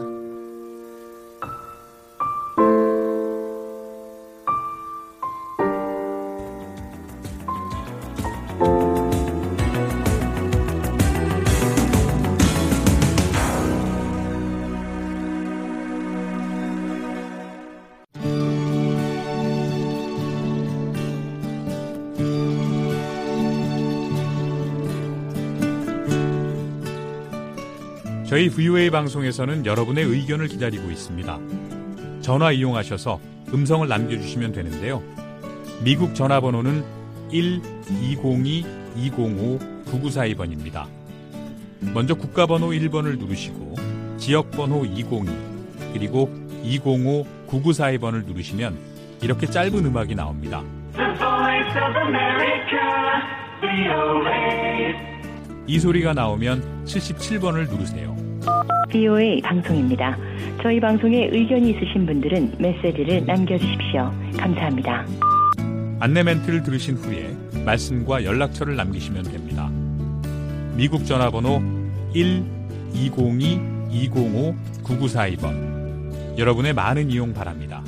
저희 VOA 방송에서는 여러분의 의견을 기다리고 있습니다. 전화 이용하셔서 음성을 남겨주시면 되는데요. 미국 전화번호는 1-202-205-9942번입니다. 먼저 국가번호 1번을 누르시고 지역번호 202 그리고 205-9942번을 누르시면 이렇게 짧은 음악이 나옵니다. 이 소리가 나오면 77번을 누르세요. VOA 방송입니다. 저희 방송에 의견이 있으신 분들은 메시지를 남겨주십시오. 감사합니다. 안내 멘트를 들으신 후에 말씀과 연락처를 남기시면 됩니다. 미국 전화번호 1-202-205-9942번. 여러분의 많은 이용 바랍니다.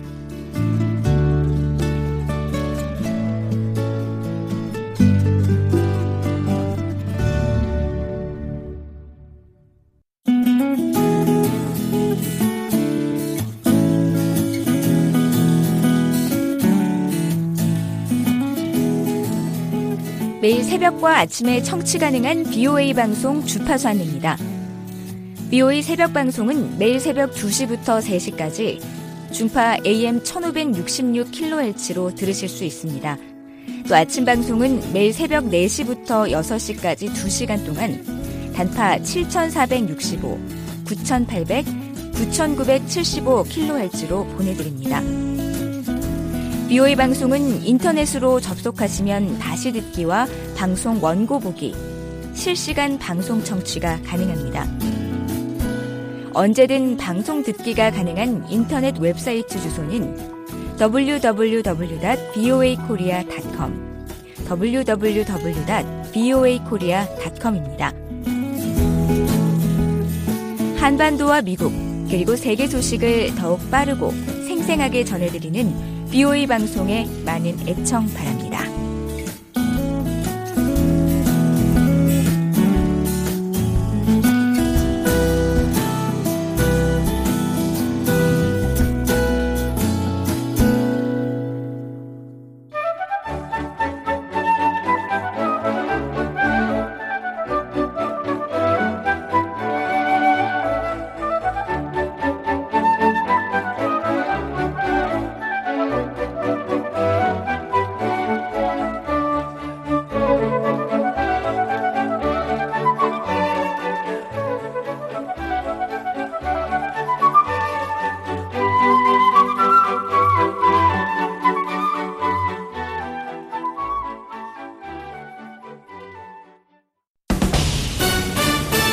매일 새벽과 아침에 청취 가능한 BOA 방송 주파수 안내입니다. BOA 새벽 방송은 매일 새벽 2시부터 3시까지 중파 AM 1566kHz로 들으실 수 있습니다. 또 아침 방송은 매일 새벽 4시부터 6시까지 2시간 동안 단파 7465, 9800, 9975kHz로 보내드립니다. BOA 방송은 인터넷으로 접속하시면 다시 듣기와 방송 원고 보기, 실시간 방송 청취가 가능합니다. 언제든 방송 듣기가 가능한 인터넷 웹사이트 주소는 www.voakorea.com, www.voakorea.com입니다. 한반도와 미국, 그리고 세계 소식을 더욱 빠르고 생생하게 전해드리는 BOA 방송에 많은 애청 바랍니다.